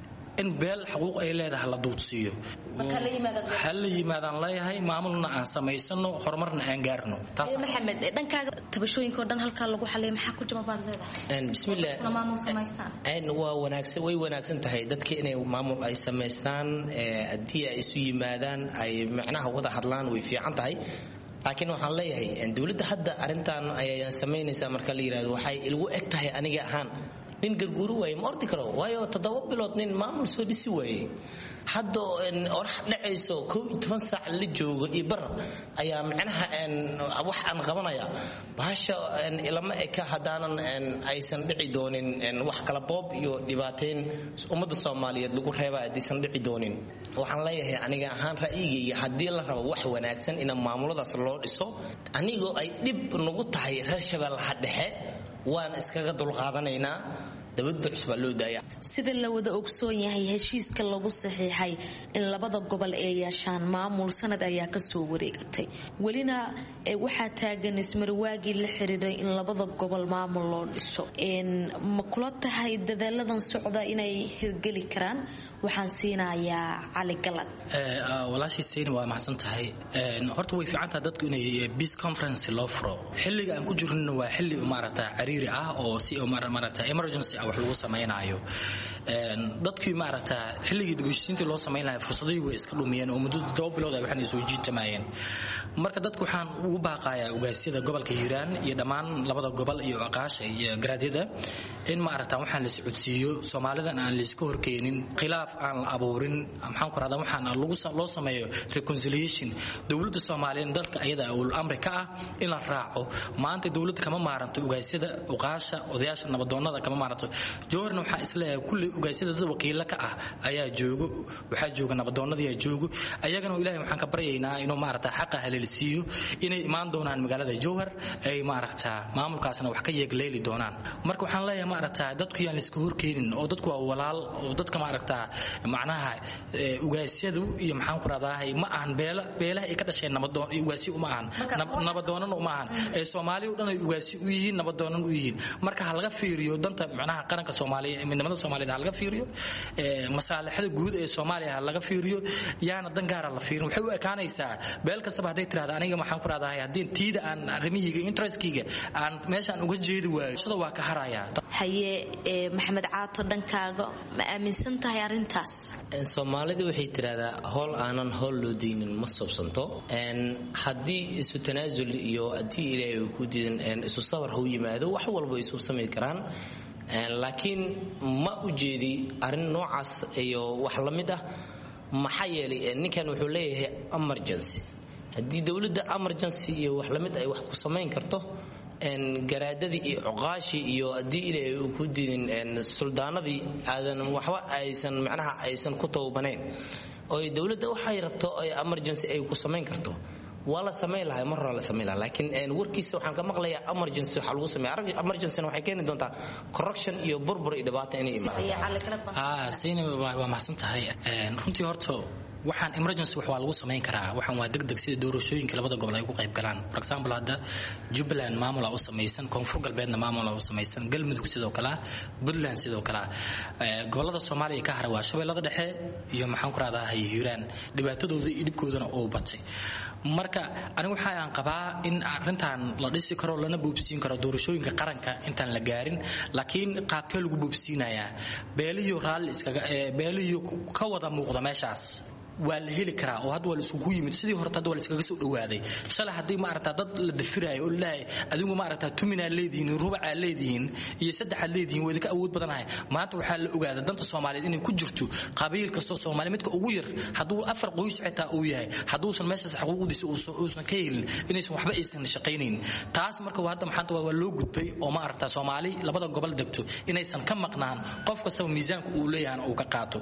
in beel xuquuq ay leedahay la duudsiyo marka la yimaado hal yimaadaan leeyahay maamulna aan sameysano horumarna aan gaarno taas maxamed dhankaaga tabashooyinka dhan halka lagu xalay maxaa ku jawaab leedahay een bismillaah maamul sameystaan een waa wanaagsan way wanaagsan tahay dadka inay maamul ay sameystaan ee hadii ay isu yimaadaan ay macnaha wada hadlaan way fiican tahay laakiin waxaan leeyahay in dawladda hadda arintan ay sameynaysaa marka la yiraahdo waxay ilgu eg tahay aniga ahaan nin garguuru way ma ordi karo waayo toddoba bilood nin maamul soo dhisi waayay hadda orax dhacayso kow iyo toban saac la joogo iyo bar ayaa macnaha een wax aan qabanaya baasha een ilama eka hadaanan een aysan dhici doonin een wax kala boob iyo dhibaateen ummadda Soomaaliyeed lagu reebaa aysan dhici doonin waxaan leeyahay aniga ahaan ra'yigayga hadii la rabo wax wanaagsan in maamuladaas loo dhiso anigoo ay dib nagu tahay reer Shabeellaha Dhexe waan iskaga dulqaadanaynaa dabadda cusba loo daaya sida la wada ogsoon yahay heshiiska lagu saxiixay in labada gobol ay yeeshaan maamul sanad ayaa ka soo wareegatay walina waxa taagan ismarwaagi la xiriiray in labada gobol maamul loo dhiso in ma kula tahay dadaaladan socda inay hirgeli karaan waxaan siinayaa cali galad ee walaashii siin waa mahadsan tahay ee horta way fiican tahay dadku inay peace conference loo furo xilliga aan ku jirno waa xilli maarata cariiri ah oo si maarata emergency wax lagu sameeynayo een dadkii maarata xilligii dibushintii loo sameeynayo fursadii way iska dhumiyeen oo muddo todoba bilood ay waxaan soo jiitamayeen marka dadku waxaan ugu baaqayaa ugaasiyada gobolka Hiiraan iyo dhamaan labada gobol iyo aqaasha iyo garaadida in maarata waxaan la socodsiiyo Soomaalidan aan la iska horkeenin khilaaf aan la abuurin maxaan ku raadaan waxaan lagu loo sameeyo reconciliation dawladda Soomaaliyeed dalka ayada ul Amerika ah in la raaco maanta dawladda kama maaranto ugaasiyada uqaasha odayaasha nabadoonada kama maaranto jowharna waxaa isleeyahay kulli ugaasyada dad wakiilo ka ah ayaa joogo waxaa jooga nabadoonnadii ayaa joogo ayagana ilaahay waxaan ka baryaynaa inuu maaragtaa xaqa haleelsiiyo inay imaan doonaan magaalada jowhar ay maaragtaa maamulkaasna wax ka yeegleeli doonaan marka waxaan leeyahay maaragtaa dadku yaan iska horkeenin oo dadku waa walaal oo dadka maaragtaa macnaha ugaasyadu iyo maxaan ku raadahay ma ahan beela beelaha ay ka dhasheen nabadoon ugaasyo uma ahan nabadoonana uma ahan ee Soomaaliya dhan ay ugaasyo u yihiin nabadoonan u yihiin marka ha laga fiiriyo danta macnaha qaranka Soomaaliya midnimada Soomaaliya ha laga fiiriyo ee maslaxada guud ee Soomaaliya ha laga fiiriyo yaana dan gaar ah la fiirin waxay u ekaanaysaa beel kasta haday tiraahdo aniga maxaan ku raadahay hadii tiida aan arimihiga interestkiga aan meeshaan uga jeedi waayo sida waa ka haraya haye Maxamed Caato dhankaaga ma aaminsan tahay arintaas Soomaalidu waxay tiraahdaa hool aanan hool loo deynin ma sobsanto een hadii isu tanaasul iyo hadii Ilaahay ku diidan isu sabar uu yimaado wax walba isu sameey karaan laakiin ma u jeedi arin noocaas iyo wax la mid ah maxaa yeelay ninkan wuxuu leeyahay emergency hadii dawladda emergency iyo wax la mid ay wax ku sameyn karto een garaadadii iyo cuqaashi iyo hadii Ilaahay uu ku diidan suldaanadii aadan waxba aysan macnaha aysan ku toobaneen oo dawladda waxay rabto ay emergency ay ku sameyn karto wala sameey lahay mar la sameey lahay laakiin een warkiisa waxaan ka maqlayaa emergency waxa lagu sameeyaa emergency waxay keeni doontaa corruption iyo burbur iyo dhibaato inay imaado ah sayna waa mahsan tahay een runtii horto waxaan emergency wax waa lagu sameyn karaa waxaan waa degdeg sida doorashooyinka labada gobol ay ugu qayb galaan for example hadda Jubaland maamul oo sameeysan Koonfur Galbeedna maamul oo sameeysan Galmudug sidoo kale Puntland sidoo kale ee gobolada Soomaaliya ka haray waa Shabeellada Dhexe iyo maxaan ku raadahay Hiiraan dhibaatadooda iyo dibkoodana oo batay marka anigu waxa aan qabaa in arintan la dhisi karo lana boobsiin karo doorashooyinka qaranka intaan la gaarin laakiin qaabkee lagu boobsiinayaa beeliyo raal iskaga beeliyo ka wada muuqda meeshaas waa la heli karaa oo hadda waa la isugu yimid sidii hore hadda waa la iskaga soo dhawaaday shalay hadii ma aragtaa dad la dafirayo oo ilaahay adigu ma aragtaa tumina leediin rubaca leediin iyo saddex leediin way ka awood badanahay maanta waxa la ogaaday danta Soomaaliyeed inay ku jirto qabiil kasto Soomaali midka ugu yar haduu afar qoys xitaa uu yahay haduusan meeshaas xuquuqdiisa uusan ka helin inaysan waxba aysan shaqeyneen taas marka waa hadda maxanta waa loo gudbay oo ma aragtaa Soomaali labada gobol degto inaysan ka maqnaan qof kasta miisaanka uu leeyahay oo ka qaato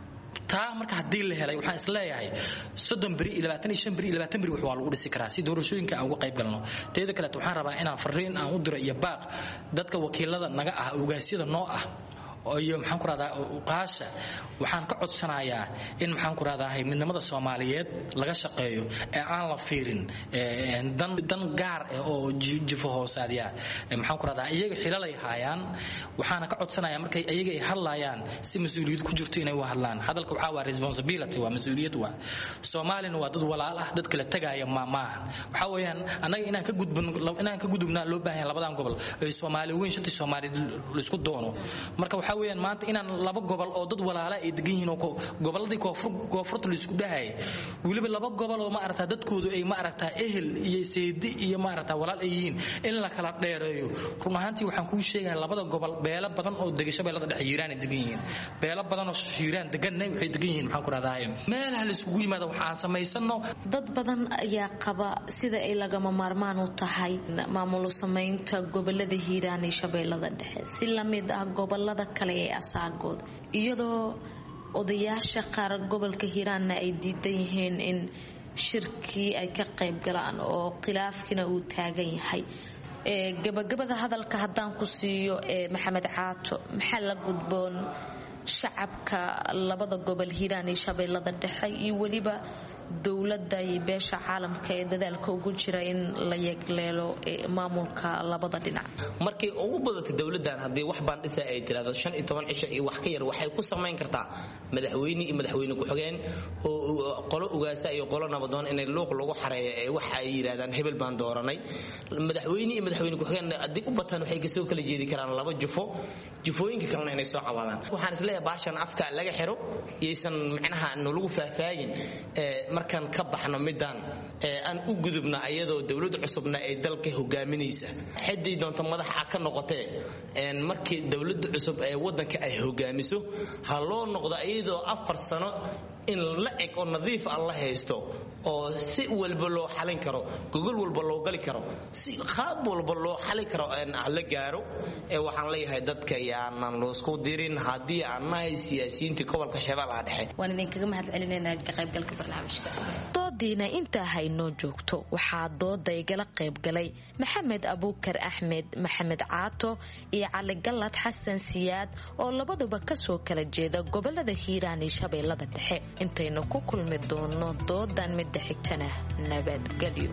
taa marka hadii la helay waxaan isleeyahay soddon bari labaatan iyo shan bari labaatan bari wax waa lagu dhisi karaa si doorashooyinka aan uga qayb galno teeda kale waxaan rabaa inaan fariin aan u diro iyo baaq dadka wakiilada naga ah ugaasyada noo ah oo iyo maxaan ku raadahay qaasha waxaan ka codsanayaa in maxaan ku raadahay midnimada Soomaaliyeed laga shaqeeyo ee aan la fiirin ee dan dan gaar ah oo jifo hoosaadiya maxaan ku raadahay iyaga xilalay haayaan waxaan ka codsanayaa markay iyaga ay hadlayaan si mas'uuliyad ku jirto inay wax hadlaan hadalka waxa waa responsibility waa mas'uuliyad waa Soomaaliland waa dad walaal ah dad kala tagaaya ma ma waxa weeyaan anaga inaan ka gudbin inaan ka gudubnaa loo baahan labadan gobol ee Soomaali weyn shati Soomaaliyeed la isku doono marka waxa weeyaan maanta inaan laba gobol oo dad walaala ay degan yihiin oo goboladii koonfur koonfurta la isku dhahay waliba laba gobol oo ma aragtaa dadkoodu ay ma aragtaa ehel iyo seedi iyo ma aragtaa walaal ay yihiin in la kala dheereeyo run ahaantii waxaan ku sheegayaa labada gobol beela badan oo degan Shabeellada Dhexe Hiiraan degan yihiin beela badan oo Hiiraan deganay waxay degan yihiin maxaan ku raadahay meelaha la isugu yimaado waxaan sameysano dad badan ayaa qaba sida ay lagama maarmaan u tahay maamul sameynta gobolada Hiiraan iyo Shabeellada Dhexe si la mid ah gobolada kale ee asaagood iyadoo odayaasha qaar gobolka Hiiraan ay diidan yihiin in shirkii ay ka qayb galaan oo khilaafkina uu taagan yahay ee gabagabada hadalka hadaan ku siiyo ee Maxamed Caato maxaa la gudboon shacabka labada gobol Hiiraan iyo Shabeellada Dhexe iyo waliba dawladda iyo beesha caalamka ee dadaalka ugu jira in la yeegleelo maamulka labada dhinac markii ugu badatay dawladdan hadii wax baan dhisay ay tiraado shan iyo toban cisho iyo wax ka yar waxay ku sameyn kartaa madaxweyne iyo madaxweyne ku xigeen oo qolo ugaasa iyo qolo nabadoon inay luuq lagu xareeyo ee wax ay yiraahdaan hebel baan dooranay madaxweyne iyo madaxweyne ku xigeen hadii u bataan waxay kasoo kala jeedi karaan laba jufo jufooyinka kalena inay soo cawadaan waxaan isleeyahay baashan afka laga xiro iyaysan macnaha lagu faahfaahin ee markaan ka baxno midaan ee aan u gudubna ayadoo dawlad cusubna ay dalka hogaaminaysa xidii doonto madaxa ka noqotee een markii dawladda cusub ee wadanka ay hogaamiso ha loo noqdo ayadoo afar sano in la eg oo nadiif ah la haysto oo si walba loo xalin karo gogol walba loo gali karo si qaab walba loo xalin karo in la gaaro ee waxaan leeyahay dadka yaanan loo isku dirin hadii aan nahay siyaasiyiinta gobolka Shabeellaha Dhexe waan idinkaga mahadcelinaynaa ka qaybgalka barnaamijka doodiina inta hayno joogto waxaa dooda igala qaybgalay Maxamed Abuukar Axmed Maxamed Caato iyo Cali Galad Xasan Siyaad oo labaduba ka soo kala jeeda gobolada Hiiraan iyo Shabeellaha Dhexe intayna ku kulmi doono doodan mid xigtana nabadgelyo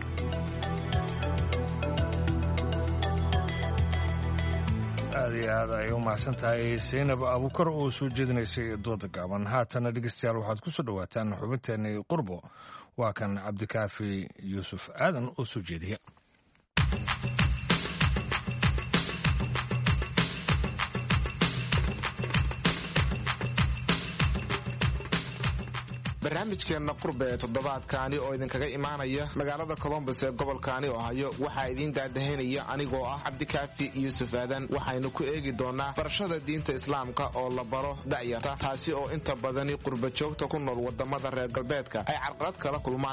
aad iyo aad ay u mahadsan tahay Zainab Abuukar oo soo jeedinaysay dooda gaaban haatana dhegeystayaal waxaad ku soo dhawaataan xubinteennii qurbo waa kan Cabdikaafi Yuusuf Aadan oo soo jeediya barnaamijkeena qurbe ee toddobaadkaani oo idinkaga imaanaya magaalada Columbus ee gobolkaani Ohio waxaa idin daadahinaya anigoo ah Cabdikaafi Yuusuf Aadan waxaynu ku eegi doonaa barashada diinta islaamka oo la baro da'yarta taasi oo inta badani qurba joogta ku nool wadamada reer galbeedka ay carqalad kala kulmaan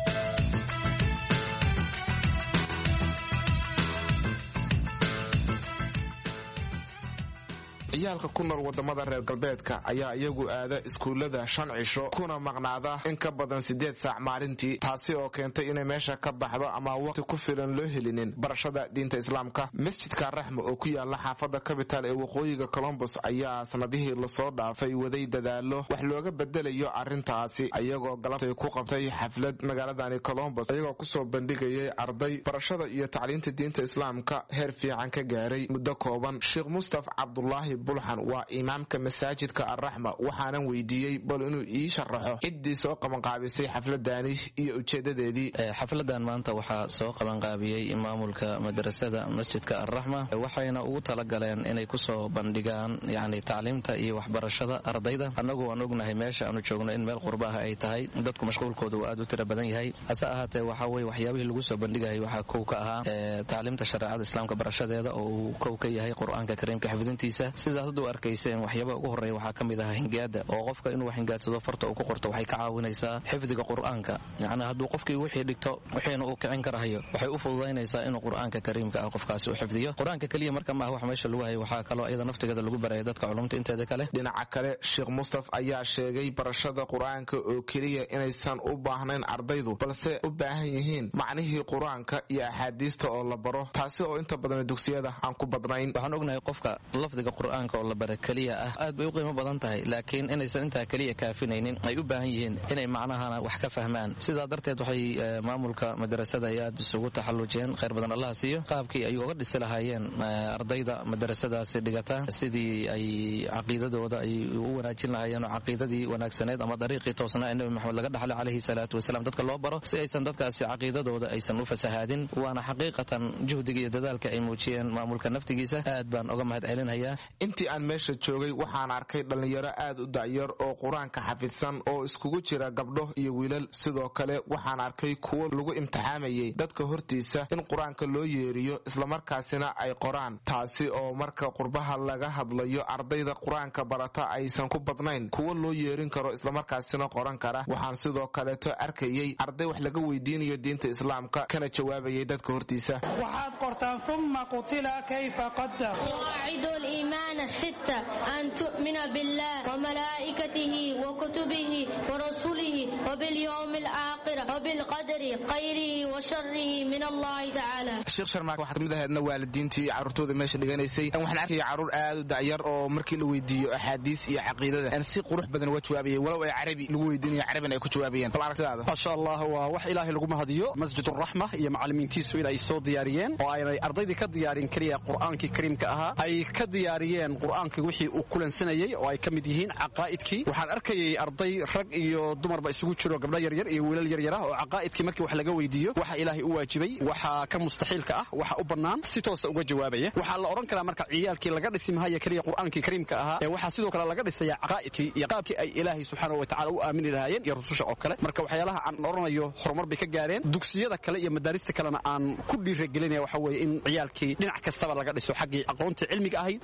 ciyaalka ku nool wadamada reer galbeedka ayaa iyagu aada iskuulada shan cisho kuna maqnaada in ka badan sideed saac maalintii taasi oo keentay inay meesha ka baxdo ama waqti ku filan loo helinin barashada diinta islaamka masjidka raxma oo ku yaala xaafada capital ee waqooyiga Columbus ayaa sanadihii lasoo dhaafay waday dadaalo wax looga bedelayo arintaasi ayagoo galabtay ku qabtay xaflad magaaladani Columbus ayagoo kusoo bandhigayay arday barashada iyo tacliinta diinta islaamka heer fiican ka gaaray muddo kooban Sheekh Mustafa Cabdullaahi bulxan waa imaamka masaajidka Ar-Raxma waxaanan weydiiyey bal inuu ii sharaxo ciddii soo qaban qaabisay xafladani iyo ujeedadeedii xafladan maanta waxaa soo qaban qaabiyey maamulka madrasada masjidka Ar-Raxma waxayna ugu talagaleen inay ku soo bandhigaan yani tacliimta iyo waxbarashada ardayda anagu waan ognahay meesha aanu joogno in meel qurbaha ay tahay dadku mashquulkoodu aad u tira badan yahay hase ahaatee waxa weeye waxyaabihii lagu soo bandhigayay waxaa kow ka ahaa tacliimta shareecada islaamka barashadeeda oo uu kow ka yahay qur-aanka kariimka xifdintiisa sidaas hadda arkayseen waxyaaba ugu horeeya waxaa ka mid ah hingaada oo qofka inuu wax hingaadsado farta uu ku qorto waxay ka caawinaysaa xifdiga qur-aanka yacni hadduu qofkii wixii dhigto wixiina uu kicin karahayo waxay u fududaynaysaa inuu qur-aanka kariimka ah qofkaasi u xifdiyo qur-aanka keliya marka maaha wax meesha lagu hayo waxaa kaloo iyada naftigeeda lagu baraya dadka culumta inteeda kale dhinaca kale Sheekh Mustafa ayaa sheegay barashada qur-aanka oo keliya inaysan u baahnayn ardaydu balse u baahan yihiin macnihii qur-aanka iyo axaadiista oo la baro taasi oo inta badan dugsiyada aan ku badnayn waxaan ognahay qofka lafdiga qur-aanka oo la bara kaliya ah aad bay u qiimo badan tahay laakiin inaysan intaa kaliya kaafinaynin ay u baahan yihiin inay macnahana wax ka fahmaan sidaa darteed waxay maamulka madrasada ay aad isugu taxallujeen khayr badan Allah siiyo qaabkii ay uga dhisi lahaayeen ardayda madrasadaasi dhigata sidii ay caqiidadooda ay u wanaajin lahaayeen caqiidadii wanaagsaneed ama dariiqii toosnaa ee Nabi Maxamed laga dhaxlay calayhi salaatu wasalaam dadka loo baro si aysan dadkaasi caqiidadooda aysan u fasahaadin waana xaqiiqatan juhdiga iyo dadaalka ay muujiyeen maamulka naftigiisa aad baan uga mahadcelinayaa intii aan meesha joogay waxaan arkay dhalinyaro aad u da'yar oo qur-aanka xafidsan oo iskugu jira gabdho iyo wiilal sidoo kale waxaan arkay kuwo lagu imtixaamayay dadka hortiisa in qur-aanka loo yeeriyo islamarkaasina ay qoraan taasi oo marka qurbaha laga hadlayo ardayda qur-aanka barata aysan ku badnayn kuwo loo yeerin karo islamarkaasina qoran kara waxaan sidoo kaleeto arkayay arday wax laga weydiinayo diinta islaamka kana jawaabayay dadka hortiisa waxaad qortaan thumma qutila kayfa qadar qawaa'idul iimaan sita أن تؤمن بالله وملائكته وكتبه ورسله وباليوم الآخر وبالقدر خيره وشره من الله تعالى Sheekh Sharmaak waxa kamid ahaydna waalidiintii carruurtooda meesha dhiganaysay waxaan arkay carruur aad u da'yar oo markii la weydiiyo axaadiis iyo caqiidada aan si qurux badan uga jawaabayay walow ay carabi lagu weydiinayo carabina ay ku jawaabayeen bal aragtidaada ma sha Allah waa wax ilaahay lagu mahadiyo masjidur rahma iyo macallimiintiisu ilaa ay soo diyaariyeen oo ay ardaydii ka diyaarin kaliya qur'aankii kariimka ahaa ay ka diyaariyeen qur'aankii wixii uu kulansanayay oo ay ka mid yihiin caqaa'idkii waxaan arkayay arday rag iyo dumarba isugu jiro gabdho yaryar iyo wiilal yaryar ah oo caqaa'idkii markii wax laga weydiiyo waxa ilaahay u waajibay waxa ka mustaxiilka ah waxa u bannaan si toos uga jawaabaya waxa la oran karaa marka ciyaalkii laga dhisimahaya kaliya qur'aankii kariimka ahaa ee waxa sidoo kale laga dhisaya caqaa'idkii iyo qaabkii ay ilaahay subxaanahu wa ta'aala u aamini lahaayeen iyo rususha oo kale marka waxyaalaha aan oranayo horumar bay ka gaareen dugsiyada kale iyo madaarista kalena aan ku dhiirigelinaya waxa weeye in ciyaalkii dhinac kastaba laga dhiso xaggii aqoonta cilmiga ahayd iyo tii kale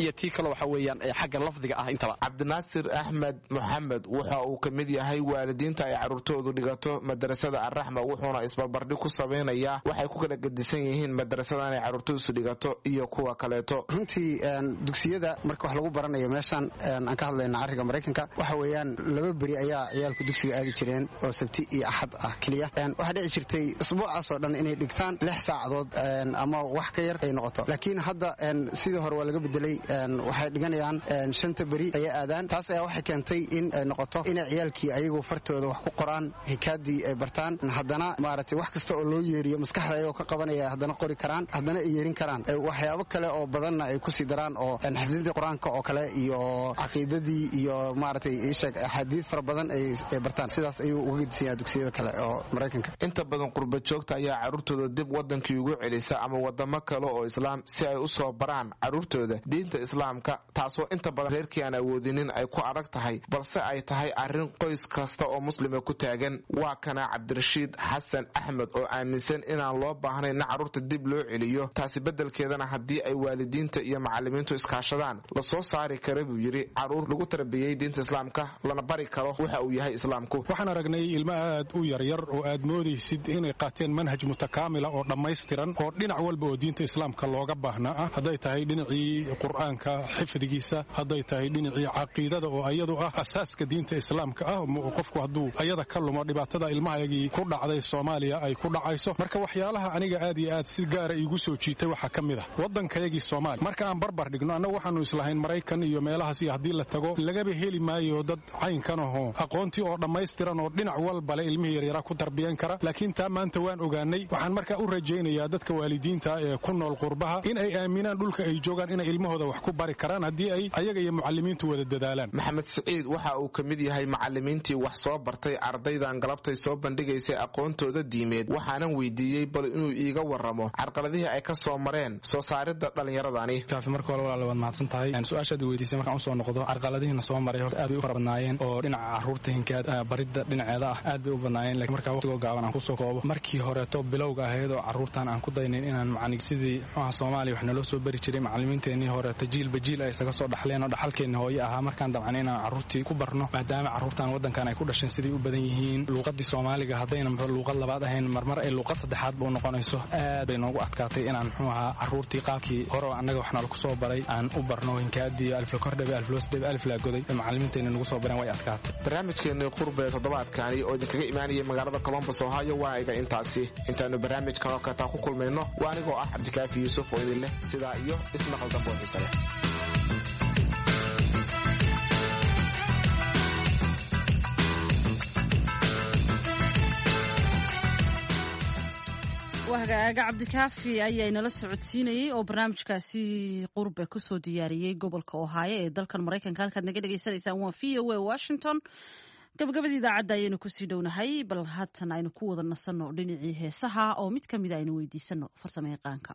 waxbarashada waxa weeyaan ee xagga lafdiga ah intaba. Cabdinaasir Axmed Mohamed waxa uu ka mid yahay waalidiinta ay carruurtoodu dhigato madrasada Ar-Raxma wuxuuna isbarbardhig ku sameeyaa waxay ku kala gedisan yihiin madrasadan ay carruurtoodu dhigato iyo kuwa kaleeto. runtii dugsiyada marka wax lagu baranayo meeshan aan ka hadlayna ariga Mareykanka waxa weeyaan laba bari ayaa ciyaalku dugsiga aadi jireen oo sabti iyo axad ah kaliya waxa dhici jirtay usbuucaas oo dhan inay dhigtaan lix saacadood ama wax ka yar ay noqoto laakiin hadda sidii hore waa laga bedelay waxay dhiganayaan shanta bari ay aadaan taas ayaa waxay keentay in ay noqoto in ciyaalkii ayagu fartooda wax ku qoraan hikaadii ay bartaan haddana maaragtay wax kasta oo loo yeeriyo maskaxda ayagoo ka qabanaya haddana qori karaan haddana ay yeerin karaan waxyaabo kale oo badanna ay ku sii daraan oo xifdinta quraanka oo kale iyo caqiidadii iyo maaragtay isheeg axaadiis fara badan ay bartaan sidaas ayuu uga gedisan yahay dugsiyada kale oo Mareykanka. inta badan qurba joogta ayaa carruurtooda dib wadankii ugu celisa ama wadamo kale oo islaam si ay u soo baraan carruurtooda diinta islaamka taasoo inta badan reerkii aan awoodinin ay ku adag tahay balse ay tahay arrin qoys kasta oo muslima ku taagan. waa kana Cabdirashiid Xasan Axmed oo aaminsan inaan loo baahnayn in carruurta dib loo celiyo taasi bedelkeedana haddii ay waalidiinta iyo macallimiintu iskaashadaan la soo saari kara buu yiri carruur lagu tarbiyay diinta islaamka lana bari karo waxa uu yahay islaamku. waxaan aragnay ilmo aad u yaryar oo aad moodaysid inay qaateen manhaj mutakaamila oo dhammaystiran oo dhinac walba oo diinta islaamka looga baahnaa ah hadday tahay dhinacii qur'aanka xifdigiisa hadday tahay dhinacii caqiidada oo ayadu ah asaaska diinta islaamka ah qofku hadduu ayada ka lumo dhibaatada ilmahayagii ku dhacday Soomaaliya ay ku dhacayso. marka waxyaalaha aniga aad iyo aad si gaar ah igu soo jiitay waxa kamid ah wadankayagii Soomaaliya marka aan barbar dhigno annagu waxaanu islahayn Mareykan iyo meelahaas iyo hadii la tago lagaba heli maayo dad caynkan oo aqoontii oo dhammaystiran oo dhinac walba leh ilmihi yaryar ku tarbiyan kara laakiin taa maanta waan ogaanay waxaan marka u rajaynayaa dadka waalidiinta ee ku nool qurbaha in ay aaminaan dhulka ay joogaan in ilmahooda wax ku bari karaan hadii ay ayaga iyo macallimiintu wada dadaalaan. Maxamed Saciid waxa uu kamid yahay macallimiintii wax soo bartay ardaydan galabtay soo bandhigaysay aqoontooda diimeed waxaanan weydiiyay bal inuu iiga waramo carqaladihii ay ka soo mareen soo saaridda dhalinyaradani. kaafi marka hore walaal waad mahadsan tahay su'aashaad weydiisay markaan u soo noqdo carqaladihiina soo maray horta aad bay u fara badnaayeen oo dhinaca carruurta hinkaad baridda dhinaceeda ah aad bay u badnaayeen laakiin marka waqtigoo gaaban aan ku soo koobo markii horeeto bilowga ahayd oo carruurtan aan ku daynayn inaan macallin sidii xuha Soomaaliya wax naloo soo bari jiray macallimiinteennii hore tajiil bajiil ay isaga soo dhaxleen oo dhaxalkeenna hooyo ahaa markaan dabcanay inaan carruurtii ku barno maadaama carruurtan wadankan ay ku dhasheen sidii u badan yihiin luuqadii Soomaaliga haddayna luuqad labaad ahayn marmar ay luuqad saddexaad ba u noqonayso aad bay noogu adkaatay inaan xuha carruurtii qaabkii hore annaga waxna lagu soo baray aan u barno hinkaadii alif la kordhabe alif loos dhabe alif la goday macallimiinteena nagu soo bareen way adkaatay. barnaamijkeennii qurbe toddobaadkani oo idinkaga imaanayay magaalada Columbus Ohio waa iga intaasi intaanu barnaamijkan oo kale ku kulmayno waa anigoo ah Cabdikaafi Yuusuf oo idin leh sidaa iyo ismaqal dambe oo xiiso leh. wahagaaga Cabdikaafi ayaa inala socodsiinayay oo barnaamijkaasi qurbe ku soo diyaariyay gobolka Ohio ee dalkan Mareykanka halkaad naga dhageysanaysaan waa V O A Washington. gabagabadii idaacadda ayaynu kusii dhownahay bal haatan aynu ku wada nasanno dhinacii heesaha oo mid ka mid aynu weydiisanno farsamo yaqaanka.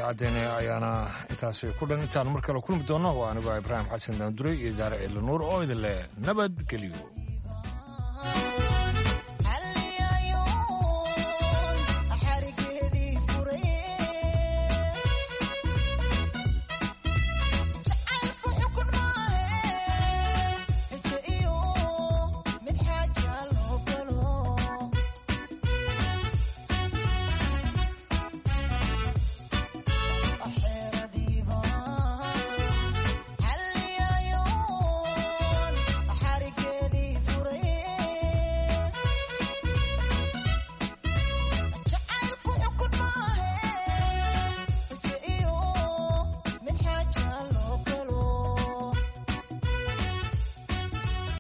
idaacaddeenna ayaana intaasi ku dhan intaan mar kale kulmi doonno waa anigoo ibraahim xasan daanduray iyo daare ciilanuur oo idin leh nabadgelyo